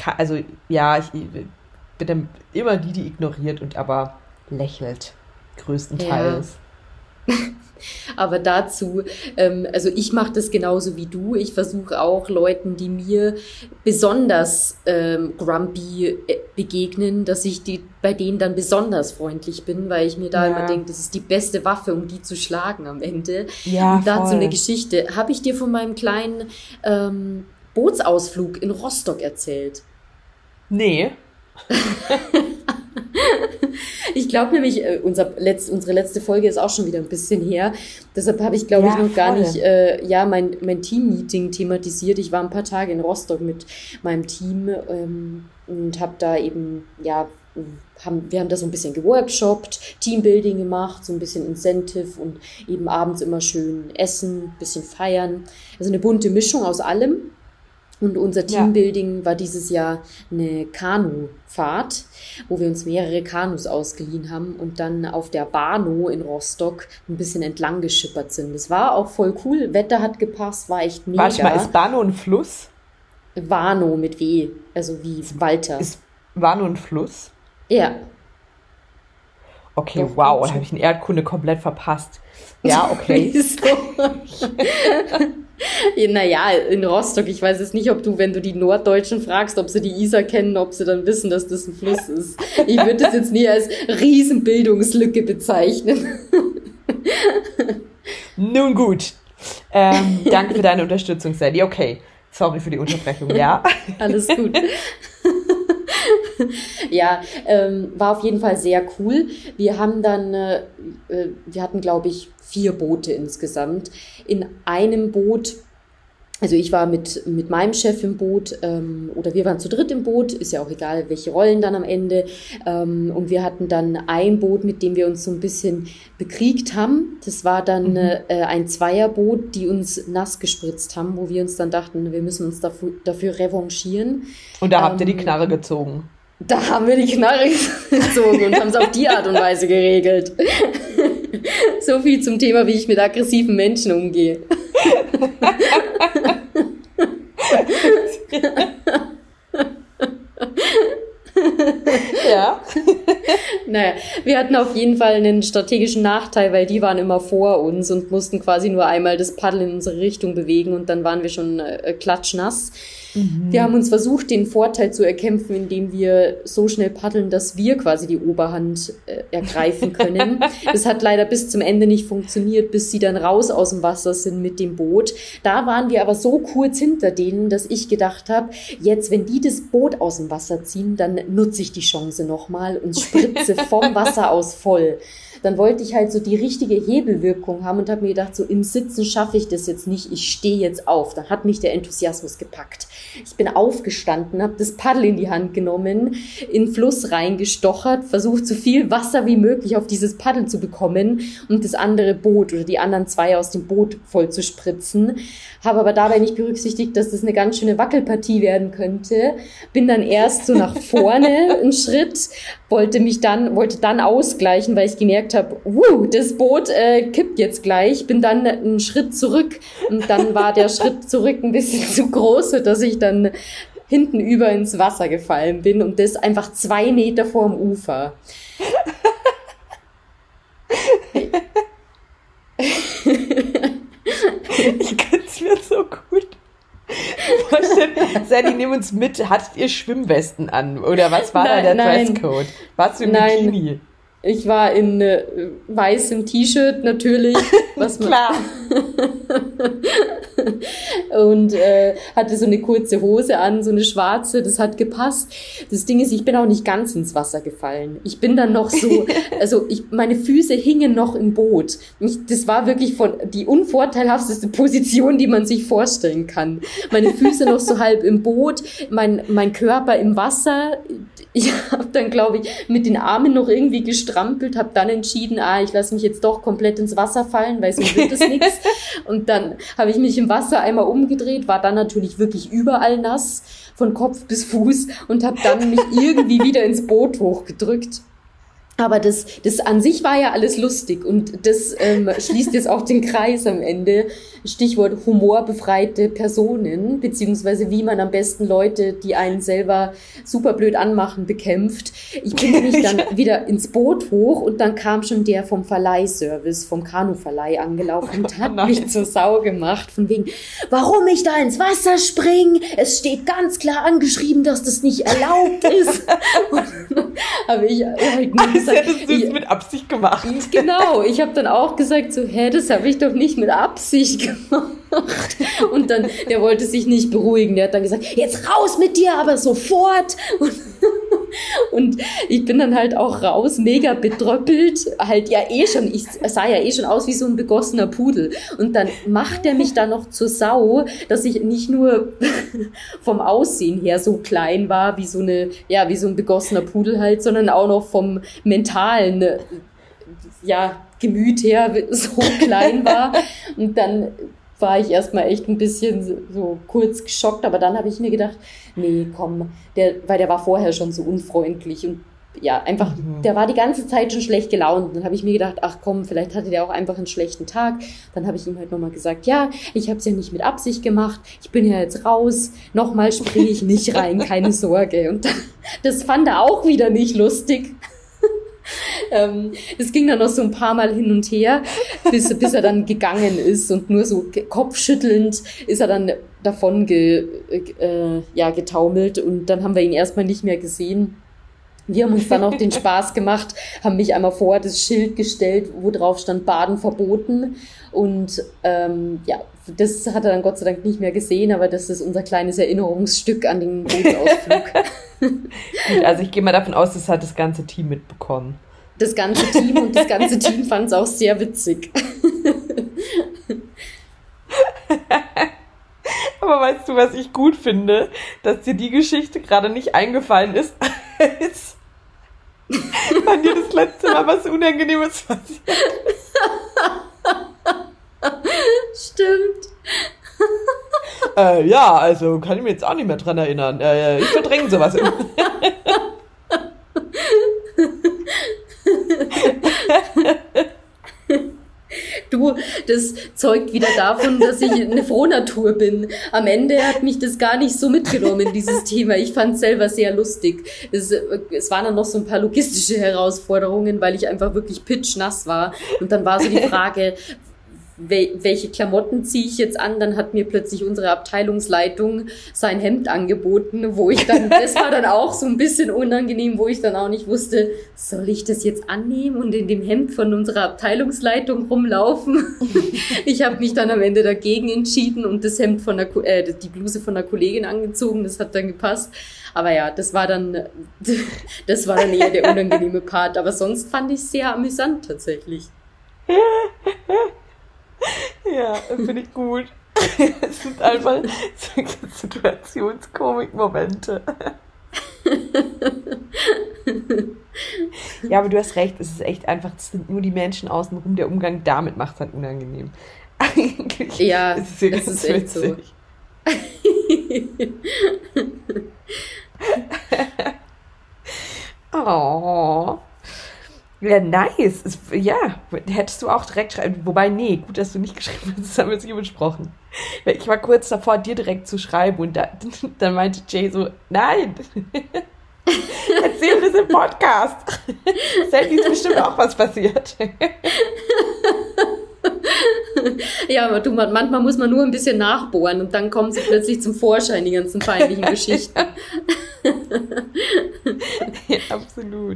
bin dann immer die ignoriert und aber lächelt, größtenteils. Ja. Aber dazu, also ich mache das genauso wie du. Ich versuche auch Leuten, die mir besonders grumpy begegnen, dass ich bei denen dann besonders freundlich bin, weil ich mir da immer denke, das ist die beste Waffe, um die zu schlagen am Ende. Ja, und dazu voll. eine Geschichte. Habe ich dir von meinem kleinen Bootsausflug in Rostock erzählt? Nee. Ich glaube nämlich, unsere letzte Folge ist auch schon wieder ein bisschen her. Deshalb habe ich, glaube ich, noch gar nicht mein Team-Meeting thematisiert. Ich war ein paar Tage in Rostock mit meinem Team und habe da eben, wir haben da so ein bisschen geworkshoppt, Teambuilding gemacht, so ein bisschen Incentive und eben abends immer schön essen, ein bisschen feiern. Also eine bunte Mischung aus allem. Und unser Teambuilding war dieses Jahr eine Kanufahrt, wo wir uns mehrere Kanus ausgeliehen haben und dann auf der Warnow in Rostock ein bisschen entlang geschippert sind. Das war auch voll cool, Wetter hat gepasst, war echt mega. Warte mal, ist Warnow ein Fluss? Warnow mit W, also wie Walter. Ist Warnow ein Fluss? Ja. Okay, Doch, wow, da habe ich in Erdkunde komplett verpasst. Ja, okay. Naja, in Rostock, ich weiß jetzt nicht, ob du, wenn du die Norddeutschen fragst, ob sie die Isar kennen, ob sie dann wissen, dass das ein Fluss ist. Ich würde das jetzt nie als Riesenbildungslücke bezeichnen. Nun gut. Danke für deine Unterstützung, Sally. Okay, sorry für die Unterbrechung, ja. Alles gut. Ja, war auf jeden Fall sehr cool. Wir haben dann, wir hatten, glaube ich, 4 Boote insgesamt. In einem Boot, also ich war mit meinem Chef im Boot, oder wir waren zu dritt im Boot, ist ja auch egal, welche Rollen dann am Ende. Und wir hatten dann ein Boot, mit dem wir uns so ein bisschen bekriegt haben. Das war dann ein Zweierboot, die uns nass gespritzt haben, wo wir uns dann dachten, wir müssen uns dafür revanchieren. Und da habt ihr die Knarre gezogen. Da haben wir die Knarre gezogen und haben es auf die Art und Weise geregelt. So viel zum Thema, wie ich mit aggressiven Menschen umgehe. Ja. Naja, wir hatten auf jeden Fall einen strategischen Nachteil, weil die waren immer vor uns und mussten quasi nur einmal das Paddel in unsere Richtung bewegen und dann waren wir schon klatschnass. Wir haben uns versucht, den Vorteil zu erkämpfen, indem wir so schnell paddeln, dass wir quasi die Oberhand ergreifen können. Das hat leider bis zum Ende nicht funktioniert, bis sie dann raus aus dem Wasser sind mit dem Boot. Da waren wir aber so kurz hinter denen, dass ich gedacht habe, jetzt, wenn die das Boot aus dem Wasser ziehen, dann nutze ich die Chance nochmal und spritze vom Wasser aus voll. Dann wollte ich halt so die richtige Hebelwirkung haben und habe mir gedacht, so im Sitzen schaffe ich das jetzt nicht, ich stehe jetzt auf. Dann hat mich der Enthusiasmus gepackt. Ich bin aufgestanden, habe das Paddel in die Hand genommen, in den Fluss reingestochert, versucht so viel Wasser wie möglich auf dieses Paddel zu bekommen und das andere Boot oder die anderen 2 aus dem Boot voll zu spritzen. Habe aber dabei nicht berücksichtigt, dass das eine ganz schöne Wackelpartie werden könnte. Bin dann erst so nach vorne einen Schritt, wollte dann ausgleichen, weil ich gemerkt habe, das Boot kippt jetzt gleich. Bin dann einen Schritt zurück und dann war der Schritt zurück ein bisschen zu groß, dass ich dann hinten über ins Wasser gefallen bin und das einfach 2 Meter vorm Ufer. Ich kann es mir so gut vorstellen. Sandy, nimm uns mit. Hattet ihr Schwimmwesten an? Oder was war da der Dresscode? Warst du im Bikini? Ich war in weißem T-Shirt natürlich. Was man Klar. Und hatte so eine kurze Hose an, so eine schwarze, das hat gepasst. Das Ding ist, ich bin auch nicht ganz ins Wasser gefallen. Ich bin dann noch so, meine Füße hingen noch im Boot. Das war wirklich die unvorteilhafteste Position, die man sich vorstellen kann. Meine Füße noch so halb im Boot, mein Körper im Wasser. Ich habe dann, glaube ich, mit den Armen noch irgendwie gestrampelt, habe dann entschieden, ich lasse mich jetzt doch komplett ins Wasser fallen, weil so wird es nichts. Und dann habe ich mich im Wasser einmal umgedreht, war dann natürlich wirklich überall nass, von Kopf bis Fuß und habe dann mich irgendwie wieder ins Boot hochgedrückt. Aber das an sich war ja alles lustig und das schließt jetzt auch den Kreis am Ende. Stichwort humorbefreite Personen, beziehungsweise wie man am besten Leute, die einen selber super blöd anmachen, bekämpft. Ich bin nämlich dann wieder ins Boot hoch und dann kam schon der vom Verleihservice, vom Kanuverleih angelaufen und hat mich zur Sau gemacht, von wegen, warum ich da ins Wasser springe. Es steht ganz klar angeschrieben, dass das nicht erlaubt ist. Aber ich halt nicht gesagt, hättest du es mit Absicht gemacht. Genau, ich habe dann auch gesagt, so, das habe ich doch nicht mit Absicht gemacht. Und dann, der wollte sich nicht beruhigen, der hat dann gesagt, jetzt raus mit dir, aber sofort. Und ich bin dann halt auch raus, mega bedröppelt, halt ich sah ja schon aus wie so ein begossener Pudel. Und dann macht er mich da noch zur Sau, dass ich nicht nur vom Aussehen her so klein war, wie so ein begossener Pudel halt, sondern auch noch vom mentalen, Gemüt her so klein war. Und dann war ich erstmal echt ein bisschen so kurz geschockt, aber dann habe ich mir gedacht, nee, komm, weil der war vorher schon so unfreundlich und einfach, der war die ganze Zeit schon schlecht gelaunt. Und dann habe ich mir gedacht, ach komm, vielleicht hatte der auch einfach einen schlechten Tag. Dann habe ich ihm halt nochmal gesagt, ich habe es ja nicht mit Absicht gemacht, ich bin ja jetzt raus, nochmal springe ich nicht rein, keine Sorge. Und das fand er auch wieder nicht lustig. Es ging dann noch so ein paar Mal hin und her, bis er dann gegangen ist und nur so kopfschüttelnd ist er dann davon getaumelt und dann haben wir ihn erstmal nicht mehr gesehen. Wir haben uns dann auch den Spaß gemacht, haben mich einmal vor das Schild gestellt, wo drauf stand Baden verboten und das hat er dann Gott sei Dank nicht mehr gesehen, aber das ist unser kleines Erinnerungsstück an den Bootsausflug. Gut, also ich gehe mal davon aus, das hat das ganze Team mitbekommen. Das ganze Team fand es auch sehr witzig. Aber weißt du, was ich gut finde? Dass dir die Geschichte gerade nicht eingefallen ist, als wann dir das letzte Mal was Unangenehmes passiert ist. Stimmt. Also kann ich mich jetzt auch nicht mehr dran erinnern. Ich verdränge sowas immer. Du, das zeugt wieder davon, dass ich eine Frohnatur bin. Am Ende hat mich das gar nicht so mitgenommen, dieses Thema. Ich fand es selber sehr lustig. Es waren dann noch so ein paar logistische Herausforderungen, weil ich einfach wirklich pitschnass war. Und dann war so die Frage, welche Klamotten ziehe ich jetzt an? Dann hat mir plötzlich unsere Abteilungsleitung sein Hemd angeboten, das war dann auch so ein bisschen unangenehm, wo ich dann auch nicht wusste, soll ich das jetzt annehmen und in dem Hemd von unserer Abteilungsleitung rumlaufen? Ich habe mich dann am Ende dagegen entschieden und das Hemd die Bluse von der Kollegin angezogen, das hat dann gepasst. Aber ja, das war dann eher der unangenehme Part. Aber sonst fand ich es sehr amüsant tatsächlich. Ja, finde ich gut. Es sind einfach Situationskomik-Momente. Ja, aber du hast recht, es ist echt einfach, es sind nur die Menschen außenrum, der Umgang damit macht es dann unangenehm. Eigentlich ja, ist es ganz ist echt so. Oh. Ja, nice. Hättest du auch direkt schreiben. Wobei, nee, gut, dass du nicht geschrieben hast, das haben wir jetzt hier besprochen. Ich war kurz davor, dir direkt zu schreiben und dann meinte Jay so, nein, erzähl das im Podcast. Sandy ist bestimmt auch was passiert. Ja, aber manchmal muss man nur ein bisschen nachbohren und dann kommen sie plötzlich zum Vorschein, die ganzen peinlichen Geschichten. Ja, absolut.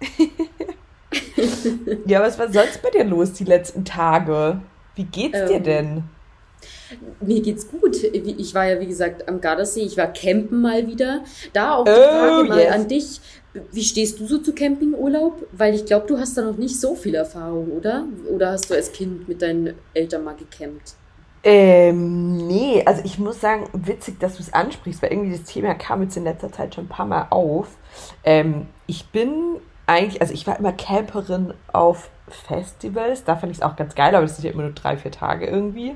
Ja, was war sonst bei dir los die letzten Tage? Wie geht's dir denn? Mir geht's gut. Ich war ja, wie gesagt, am Gardasee. Ich war campen mal wieder. Da auch die Frage mal an dich. Wie stehst du so zu Campingurlaub? Weil ich glaube, du hast da noch nicht so viel Erfahrung, oder? Oder hast du als Kind mit deinen Eltern mal gecampt? Nee, also ich muss sagen, witzig, dass du es ansprichst, weil irgendwie das Thema kam jetzt in letzter Zeit schon ein paar Mal auf. Ich bin eigentlich, also ich war immer Camperin auf Festivals, da fand ich es auch ganz geil, aber das sind ja immer nur 3-4 Tage irgendwie.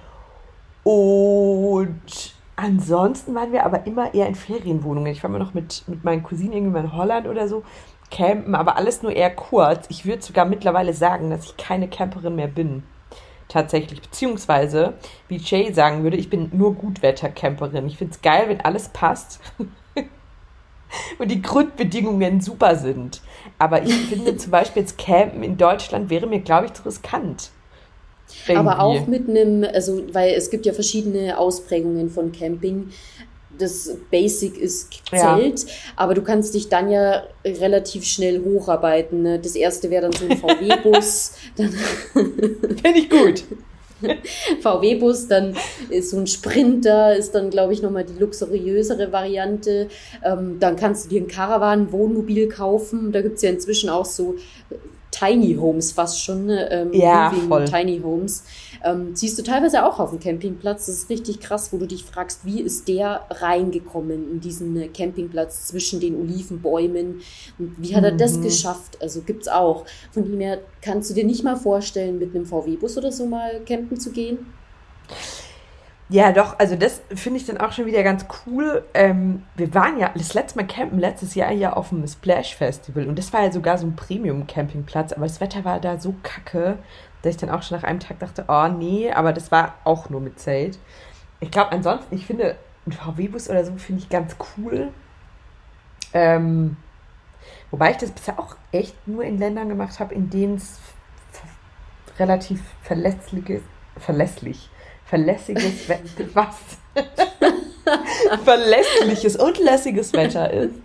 Und ansonsten waren wir aber immer eher in Ferienwohnungen. Ich war immer noch mit meinen Cousinen irgendwie mal in Holland oder so campen, aber alles nur eher kurz. Ich würde sogar mittlerweile sagen, dass ich keine Camperin mehr bin. Tatsächlich. Beziehungsweise, wie Jay sagen würde, ich bin nur Gutwetter-Camperin. Ich finde es geil, wenn alles passt und die Grundbedingungen super sind. Aber ich finde zum Beispiel jetzt Campen in Deutschland wäre mir, glaube ich, zu riskant. Irgendwie. Aber auch mit weil es gibt ja verschiedene Ausprägungen von Camping. Das Basic ist Zelt, aber du kannst dich dann ja relativ schnell hocharbeiten. Ne? Das erste wäre dann so ein VW-Bus. Finde ich gut. VW-Bus, dann ist so ein Sprinter, ist dann, glaube ich, nochmal die luxuriösere Variante. Dann kannst du dir ein Caravan, Wohnmobil kaufen. Da gibt es ja inzwischen auch so Tiny Homes fast schon, voll. Tiny Homes. Siehst du teilweise auch auf dem Campingplatz. Das ist richtig krass, wo du dich fragst, wie ist der reingekommen in diesen Campingplatz zwischen den Olivenbäumen? Und wie hat er das geschafft? Also gibt's auch. Von dem her kannst du dir nicht mal vorstellen, mit einem VW-Bus oder so mal campen zu gehen? Ja, doch, also das finde ich dann auch schon wieder ganz cool. Wir waren ja das letzte Mal campen, letztes Jahr ja auf dem Splash Festival und das war ja sogar so ein Premium-Campingplatz, aber das Wetter war da so kacke, dass ich dann auch schon nach einem Tag dachte, oh nee, aber das war auch nur mit Zelt. Ich glaube, ansonsten, ich finde, ein VW-Bus oder so finde ich ganz cool. Wobei ich das bisher auch echt nur in Ländern gemacht habe, in denen es relativ verlässliches verlässliches und lässiges Wetter ist.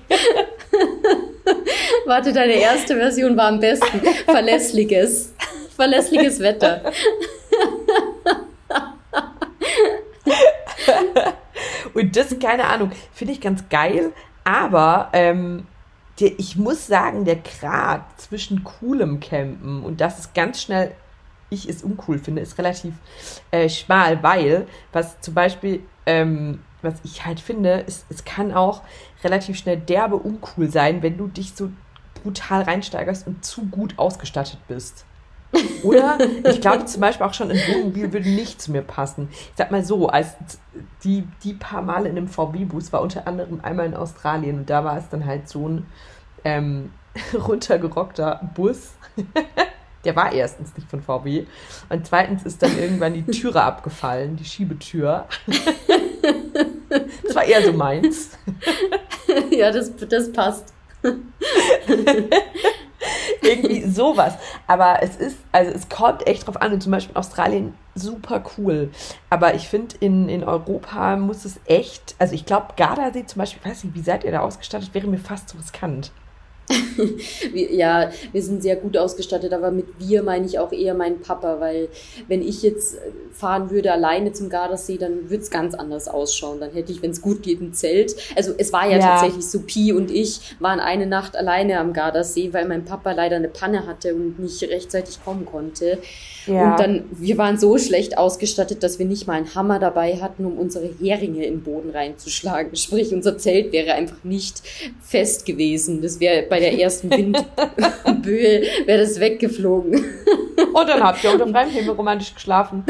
Warte, deine erste Version war am besten. Verlässliches Wetter. Und das, keine Ahnung, finde ich ganz geil, aber ich muss sagen, der Grat zwischen coolem Campen und das ist ganz schnell ich es uncool finde, ist relativ schmal, weil, was zum Beispiel, was ich halt finde, es kann auch relativ schnell derbe uncool sein, wenn du dich so brutal reinsteigerst und zu gut ausgestattet bist. Oder, ich glaube zum Beispiel auch schon ein Wohnmobil würde nicht zu mir passen. Ich sag mal so, als die paar Male in einem VW-Bus war unter anderem einmal in Australien und da war es dann halt so ein runtergerockter Bus. Der war erstens nicht von VW und zweitens ist dann irgendwann die Türe abgefallen, die Schiebetür. Das war eher so meins. Ja, das passt. Irgendwie sowas. Aber es kommt echt drauf an. Und zum Beispiel in Australien super cool. Aber ich finde, in Europa muss es echt, also ich glaube, Gardasee zum Beispiel, ich weiß nicht, wie seid ihr da ausgestattet, wäre mir fast zu riskant. Ja, wir sind sehr gut ausgestattet, aber mit wir meine ich auch eher meinen Papa, weil wenn ich jetzt fahren würde alleine zum Gardasee, dann würde es ganz anders ausschauen. Dann hätte ich, wenn es gut geht, ein Zelt. Also es war ja tatsächlich so, Pi und ich waren eine Nacht alleine am Gardasee, weil mein Papa leider eine Panne hatte und nicht rechtzeitig kommen konnte. Ja. Und dann, wir waren so schlecht ausgestattet, dass wir nicht mal einen Hammer dabei hatten, um unsere Heringe im Boden reinzuschlagen. Sprich, unser Zelt wäre einfach nicht fest gewesen. Das wäre bei der ersten Windböe wäre das weggeflogen. Und dann habt ihr unter freiem Himmel romantisch geschlafen.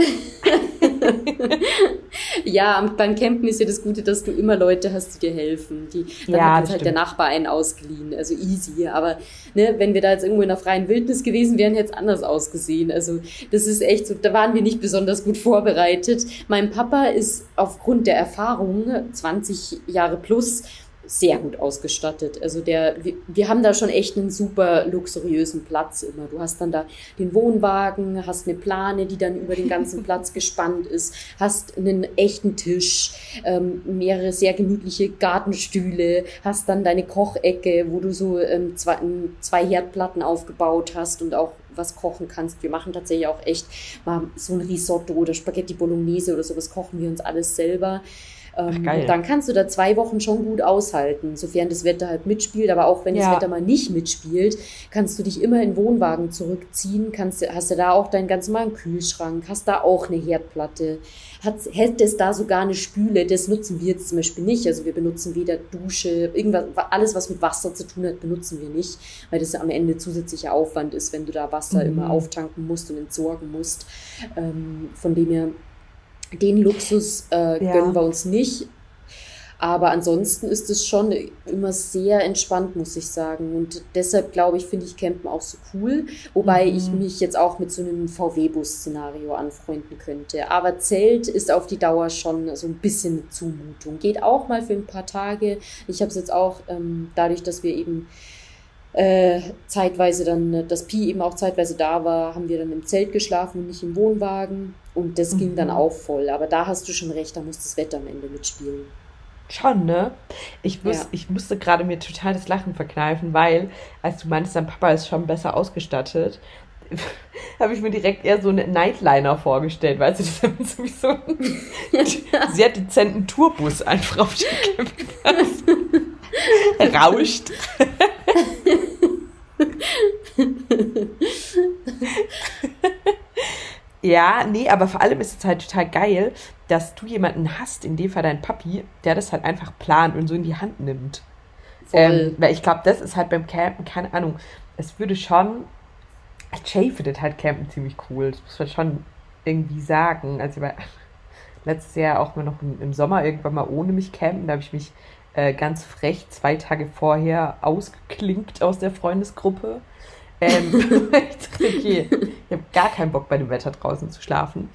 Ja, beim Campen ist ja das Gute, dass du immer Leute hast, die dir helfen. Dann hat uns halt der Nachbar einen ausgeliehen, also easy. Aber ne, wenn wir da jetzt irgendwo in der freien Wildnis gewesen wären, hätte es anders ausgesehen. Also das ist echt so, da waren wir nicht besonders gut vorbereitet. Mein Papa ist aufgrund der Erfahrung, 20 Jahre plus, sehr gut ausgestattet. Also wir haben da schon echt einen super luxuriösen Platz immer. Du hast dann da den Wohnwagen, hast eine Plane, die dann über den ganzen Platz gespannt ist, hast einen echten Tisch, mehrere sehr gemütliche Gartenstühle, hast dann deine Kochecke, wo du so zwei Herdplatten aufgebaut hast und auch was kochen kannst. Wir machen tatsächlich auch echt mal so ein Risotto oder Spaghetti Bolognese oder sowas, kochen wir uns alles selber. Dann kannst du da 2 Wochen schon gut aushalten, sofern das Wetter halt mitspielt. Aber auch wenn das Wetter mal nicht mitspielt, kannst du dich immer in den Wohnwagen zurückziehen. Hast du da auch deinen ganz normalen Kühlschrank, hast da auch eine Herdplatte, hättest da sogar eine Spüle. Das nutzen wir jetzt zum Beispiel nicht. Also wir benutzen weder Dusche, irgendwas, alles was mit Wasser zu tun hat, benutzen wir nicht, weil das am Ende zusätzlicher Aufwand ist, wenn du da Wasser immer auftanken musst und entsorgen musst. Von dem her, den Luxus gönnen wir uns nicht. Aber ansonsten ist es schon immer sehr entspannt, muss ich sagen. Und deshalb, glaube ich, finde ich Campen auch so cool. Wobei ich mich jetzt auch mit so einem VW-Bus-Szenario anfreunden könnte. Aber Zelt ist auf die Dauer schon so ein bisschen eine Zumutung. Geht auch mal für ein paar Tage. Ich habe es jetzt auch, dadurch, dass wir eben zeitweise dann, dass Pi eben auch zeitweise da war, haben wir dann im Zelt geschlafen und nicht im Wohnwagen. Und das ging dann auch voll. Aber da hast du schon recht, da muss das Wetter am Ende mitspielen. Schon, ne? Ich musste gerade mir total das Lachen verkneifen, weil, als du meintest, dein Papa ist schon besser ausgestattet, habe ich mir direkt eher so einen Nightliner vorgestellt, weißt du, das ist wie so einen sehr dezenten Tourbus einfach auf dem Campingplatz rauscht. Ja, nee, aber vor allem ist es halt total geil, dass du jemanden hast, in dem Fall dein Papi, der das halt einfach plant und so in die Hand nimmt. Weil ich glaube, das ist halt beim Campen, keine Ahnung, es würde schon, Jay findet halt Campen ziemlich cool, das muss man schon irgendwie sagen. Also letztes Jahr auch mal noch im Sommer irgendwann mal ohne mich campen, da habe ich mich ganz frech 2 Tage vorher ausgeklinkt aus der Freundesgruppe. Okay, ich habe gar keinen Bock, bei dem Wetter draußen zu schlafen.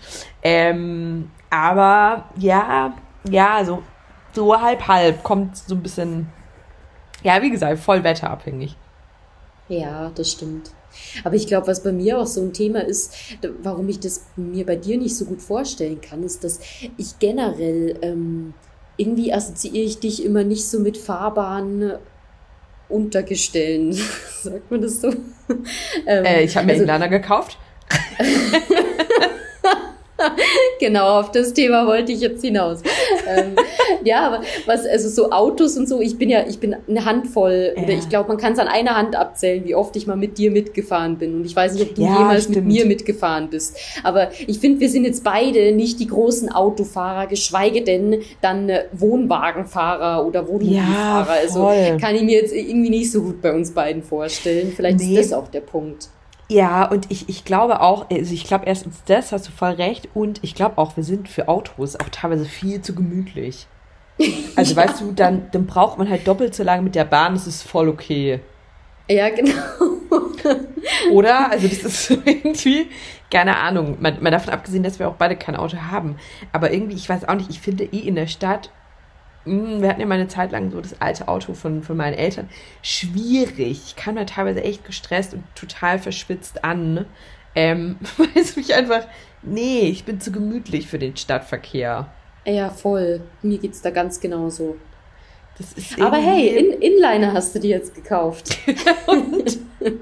Aber ja, so halb kommt so ein bisschen, ja, wie gesagt, voll wetterabhängig. Ja, das stimmt. Aber ich glaube, was bei mir auch so ein Thema ist, warum ich das mir bei dir nicht so gut vorstellen kann, ist, dass ich generell irgendwie assoziiere ich dich immer nicht so mit fahrbaren Untergestellen. Sagt man das so? Ich habe mir Indana gekauft. Genau, auf das Thema wollte ich jetzt hinaus. Ja, aber also so Autos und so, ich bin eine Handvoll, oder ich glaube, man kann es an einer Hand abzählen, wie oft ich mal mit dir mitgefahren bin. Und ich weiß nicht, ob du jemals mit mir mitgefahren bist. Aber ich finde, wir sind jetzt beide nicht die großen Autofahrer, geschweige denn dann Wohnwagenfahrer oder Wohnmobilfahrer. Also kann ich mir jetzt irgendwie nicht so gut bei uns beiden vorstellen. Vielleicht ist das auch der Punkt. Ja, und ich glaube auch, also ich glaube erstens das, hast du voll recht, und ich glaube auch, wir sind für Autos auch teilweise viel zu gemütlich. Also weißt du, dann braucht man halt doppelt so lange mit der Bahn, das ist voll okay. Ja, genau. Oder? Also das ist irgendwie, keine Ahnung, mal davon abgesehen, dass wir auch beide kein Auto haben, aber irgendwie, ich weiß auch nicht, ich finde in der Stadt Wir hatten ja mal eine Zeit lang so das alte Auto von meinen Eltern. Schwierig. Ich kam da teilweise echt gestresst und total verschwitzt an. Ne? Weil es mich einfach, nee, ich bin zu gemütlich für den Stadtverkehr. Ja, voll. Mir geht's da ganz genauso. Das ist Aber hey, irgendwie, Inliner hast du dir jetzt gekauft. und,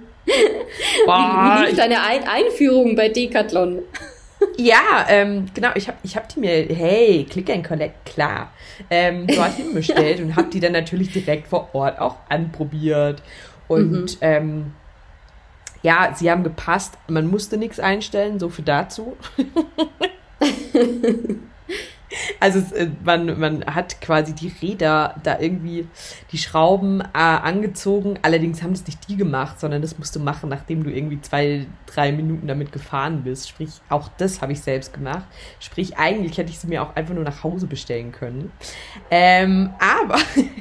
boah, Wie lief deine Einführung bei Decathlon? ja, genau, ich hab die mir, hey, Click and Collect, klar, dorthin bestellt und habe die dann natürlich direkt vor Ort auch anprobiert. Und ja, sie haben gepasst, man musste nichts einstellen, so viel dazu. Also man hat quasi die Räder da irgendwie, die Schrauben angezogen. Allerdings haben es nicht die gemacht, sondern das musst du machen, nachdem du irgendwie 2, 3 Minuten damit gefahren bist. Sprich, auch das habe ich selbst gemacht. Sprich, eigentlich hätte ich sie mir auch einfach nur nach Hause bestellen können. Aber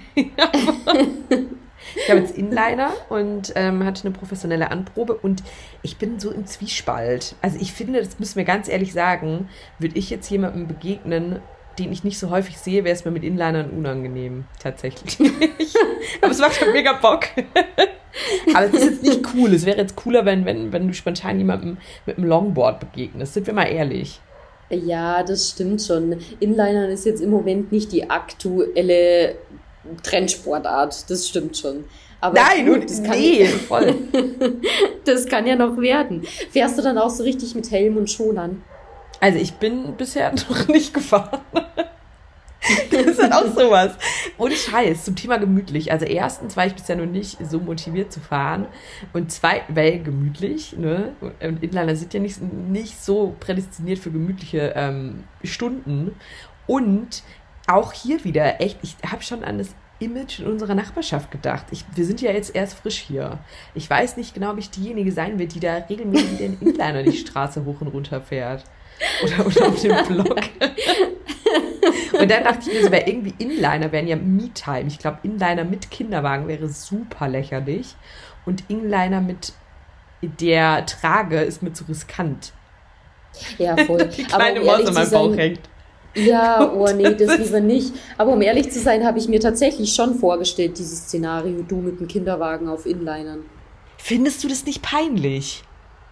ich habe jetzt Inliner und hatte eine professionelle Anprobe und ich bin so im Zwiespalt. Also ich finde, das müssen wir ganz ehrlich sagen, würde ich jetzt jemandem begegnen, den ich nicht so häufig sehe, wäre es mir mit Inlinern unangenehm, tatsächlich. Aber es macht halt mega Bock. Aber es ist jetzt nicht cool. Es wäre jetzt cooler, wenn du spontan jemandem mit einem Longboard begegnest. Sind wir mal ehrlich. Ja, das stimmt schon. Inlinern ist jetzt im Moment nicht die aktuelle Trendsportart. Das stimmt schon. Aber Nein, gut, nee, voll. das kann ja noch werden. Fährst du dann auch so richtig mit Helm und Schonern? Also ich bin bisher noch nicht gefahren. Das ist halt auch sowas. Ohne Scheiß, zum Thema gemütlich. Also erstens war ich bisher noch nicht so motiviert zu fahren. Und zweitens, weil gemütlich, ne? Und Inliner sind ja nicht so prädestiniert für gemütliche Stunden. Und auch hier wieder, echt, ich habe schon an das Image in unserer Nachbarschaft gedacht. Wir sind ja jetzt erst frisch hier. Ich weiß nicht genau, ob ich diejenige sein will, die da regelmäßig den Inliner die Straße hoch und runter fährt. Oder auf dem Block. Und dann dachte ich mir so, weil irgendwie Inliner wären ja Me-Time. Ich glaube, Inliner mit Kinderwagen wäre super lächerlich. Und Inliner mit der Trage ist mir zu riskant. Ja, voll. Die kleine Maus in meinem Bauch hängt. Ja, oh nee, das lieber nicht. Aber um ehrlich zu sein, habe ich mir tatsächlich schon vorgestellt, dieses Szenario, du mit dem Kinderwagen auf Inlinern. Findest du das nicht peinlich?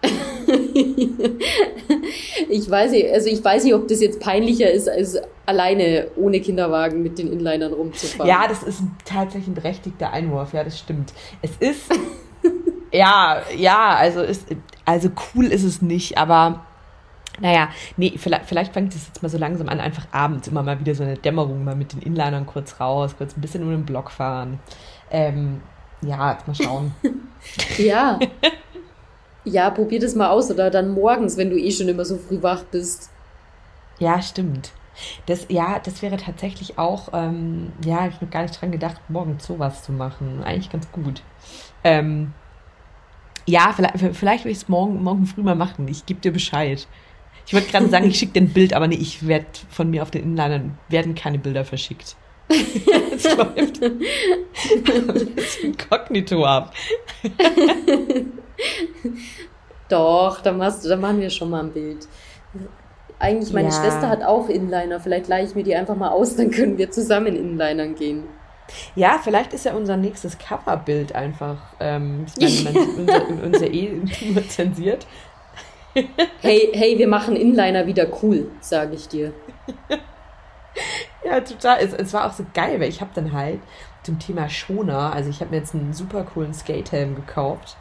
Ich weiß nicht, ob das jetzt peinlicher ist, als alleine ohne Kinderwagen mit den Inlinern rumzufahren. Ja, das ist tatsächlich ein berechtigter Einwurf, ja, das stimmt. Es ist, ja, also cool ist es nicht, aber naja, nee, vielleicht fängt es jetzt mal so langsam an, einfach abends immer mal wieder so eine Dämmerung, mal mit den Inlinern kurz raus, kurz ein bisschen um den Block fahren. Ja, jetzt mal schauen. Ja. Ja, probier das mal aus oder dann morgens, wenn du eh schon immer so früh wach bist. Ja, stimmt. Das wäre tatsächlich auch, ja, habe ich noch gar nicht dran gedacht, morgens sowas zu machen. Eigentlich ganz gut. Ja, vielleicht will ich es morgen früh mal machen. Ich gebe dir Bescheid. Ich wollte gerade sagen, ich schicke dir ein Bild, aber nee, ich werde von mir auf den Inlinern werden keine Bilder verschickt. Es läuft alles inkognito ab. Doch, dann machen wir schon mal ein Bild. Eigentlich, meine Schwester hat auch Inliner. Vielleicht leihe ich mir die einfach mal aus, dann können wir zusammen in Inlinern gehen. Ja, vielleicht ist ja unser nächstes Coverbild einfach, ich meine, unser Intim zensiert. Hey, wir machen Inliner wieder cool, sage ich dir. Ja, total. Es war auch so geil, weil ich habe dann halt zum Thema Schoner, also ich habe mir jetzt einen super coolen Skatehelm gekauft.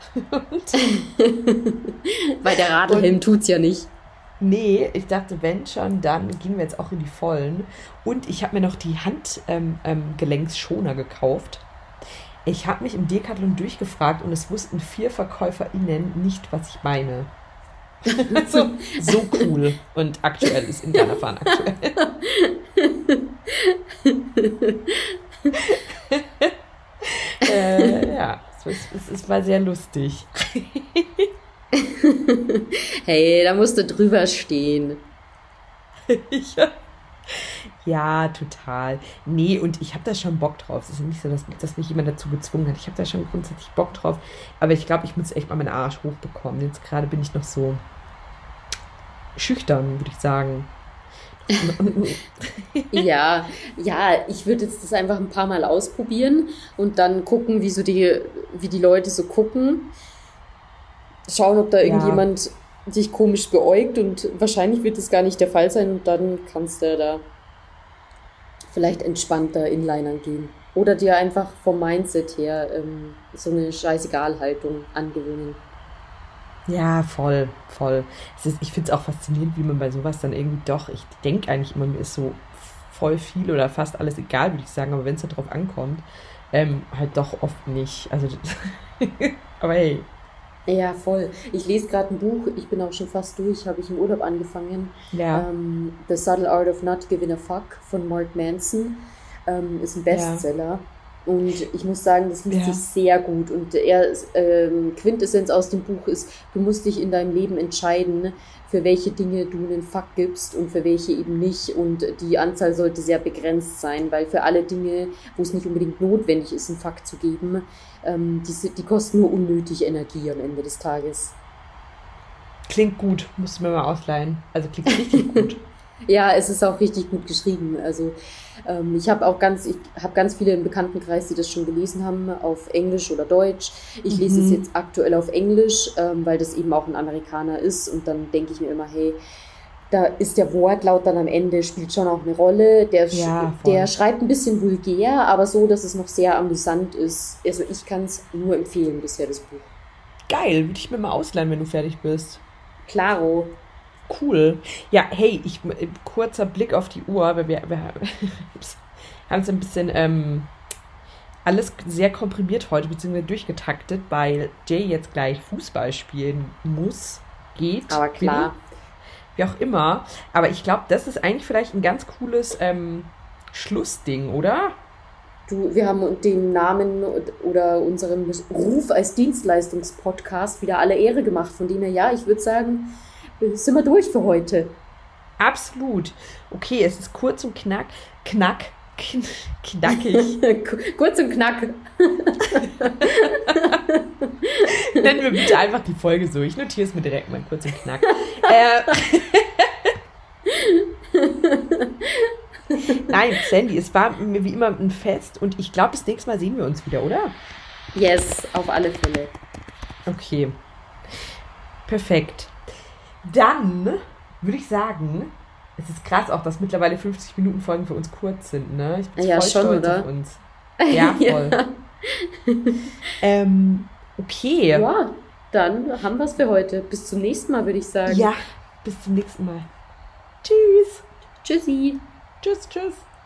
Weil der Radlhelm tut's ja nicht. Nee, ich dachte, wenn schon, dann gehen wir jetzt auch in die Vollen. Und ich habe mir noch die Handgelenksschoner gekauft. Ich habe mich im Decathlon durchgefragt und es wussten 4 VerkäuferInnen nicht, was ich meine. So cool und aktuell ist Inlinerfahren aktuell. Ja, es war sehr lustig. Hey, da musst du drüber stehen. Ja, total. Nee, und ich habe da schon Bock drauf. Es ist nicht so, dass mich jemand dazu gezwungen hat. Ich habe da schon grundsätzlich Bock drauf. Aber ich glaube, ich muss echt mal meinen Arsch hochbekommen. Jetzt gerade bin ich noch so schüchtern, würde ich sagen. Ja, ja, ich würde jetzt das einfach ein paar Mal ausprobieren und dann gucken, wie die Leute so gucken. Schauen, ob da Ja, irgendjemand sich komisch beäugt und wahrscheinlich wird das gar nicht der Fall sein und dann kannst du da vielleicht entspannter inlinern gehen. Oder dir einfach vom Mindset her so eine Scheißegal-Haltung angewöhnen. ja, voll, voll. Ich finde es auch faszinierend, wie man bei sowas dann irgendwie doch, ich denke eigentlich immer, mir ist so voll viel oder fast alles egal, würde ich sagen, aber wenn es darauf ankommt, halt doch oft nicht. Also, aber hey, Ja, voll. Ich lese gerade ein Buch, ich bin auch schon fast durch, habe ich im Urlaub angefangen. ja, The Subtle Art of Not Giving a Fuck von Mark Manson ist ein ja, Bestseller. Und ich muss sagen, das liest sich ja, sehr gut. Und Quintessenz aus dem Buch ist, du musst dich in deinem Leben entscheiden, für welche Dinge du einen Fuck gibst und für welche eben nicht. Und die Anzahl sollte sehr begrenzt sein, weil für alle Dinge, wo es nicht unbedingt notwendig ist, einen Fuck zu geben, die kosten nur unnötig Energie am Ende des Tages. klingt gut, musst du mir mal ausleihen. Also klingt richtig gut. Ja, es ist auch richtig gut geschrieben. Also ich habe ganz viele im Bekanntenkreis, die das schon gelesen haben, auf Englisch oder Deutsch. Ich lese es Mhm. jetzt aktuell auf Englisch, weil das eben auch ein Amerikaner ist. Und dann denke ich mir immer, hey, da ist der Wortlaut dann am Ende, spielt schon auch eine Rolle. Ja, Der voll. schreibt ein bisschen vulgär, aber so, dass es noch sehr amüsant ist. Also ich kann es nur empfehlen bisher, das Buch. Geil, würde ich mir mal ausleihen, wenn du fertig bist. Claro. Cool. Ja, hey, kurzer Blick auf die Uhr, weil wir haben es ein bisschen alles sehr komprimiert heute, beziehungsweise durchgetaktet, weil Jay jetzt gleich Fußball spielen muss, geht, Aber will, klar. wie auch immer. Aber ich glaube, das ist eigentlich vielleicht ein ganz cooles Schlussding, oder? Du, wir haben dem Namen oder unserem Ruf als Dienstleistungspodcast wieder alle Ehre gemacht. Von dem her, ja, ich würde sagen, sind wir durch für heute. Absolut. Okay, es ist kurz und knackig. Kurz und knack. Nennen wir bitte einfach die Folge so. Ich notiere es mir direkt mal kurz und knack. Äh, Nein, Sandy, es war mir wie immer ein Fest und ich glaube, das nächste Mal sehen wir uns wieder, oder? Yes, auf alle Fälle. Okay, perfekt. Dann würde ich sagen, es ist krass auch, dass mittlerweile 50 Minuten Folgen für uns kurz sind, ne? Ich bin Ja, voll schon, stolz auf oder? uns. Ja, voll. Ja. Okay. Ja, dann haben wir es für heute. Bis zum nächsten Mal, würde ich sagen. Ja, bis zum nächsten Mal. Tschüss. Tschüssi. Tschüss, tschüss.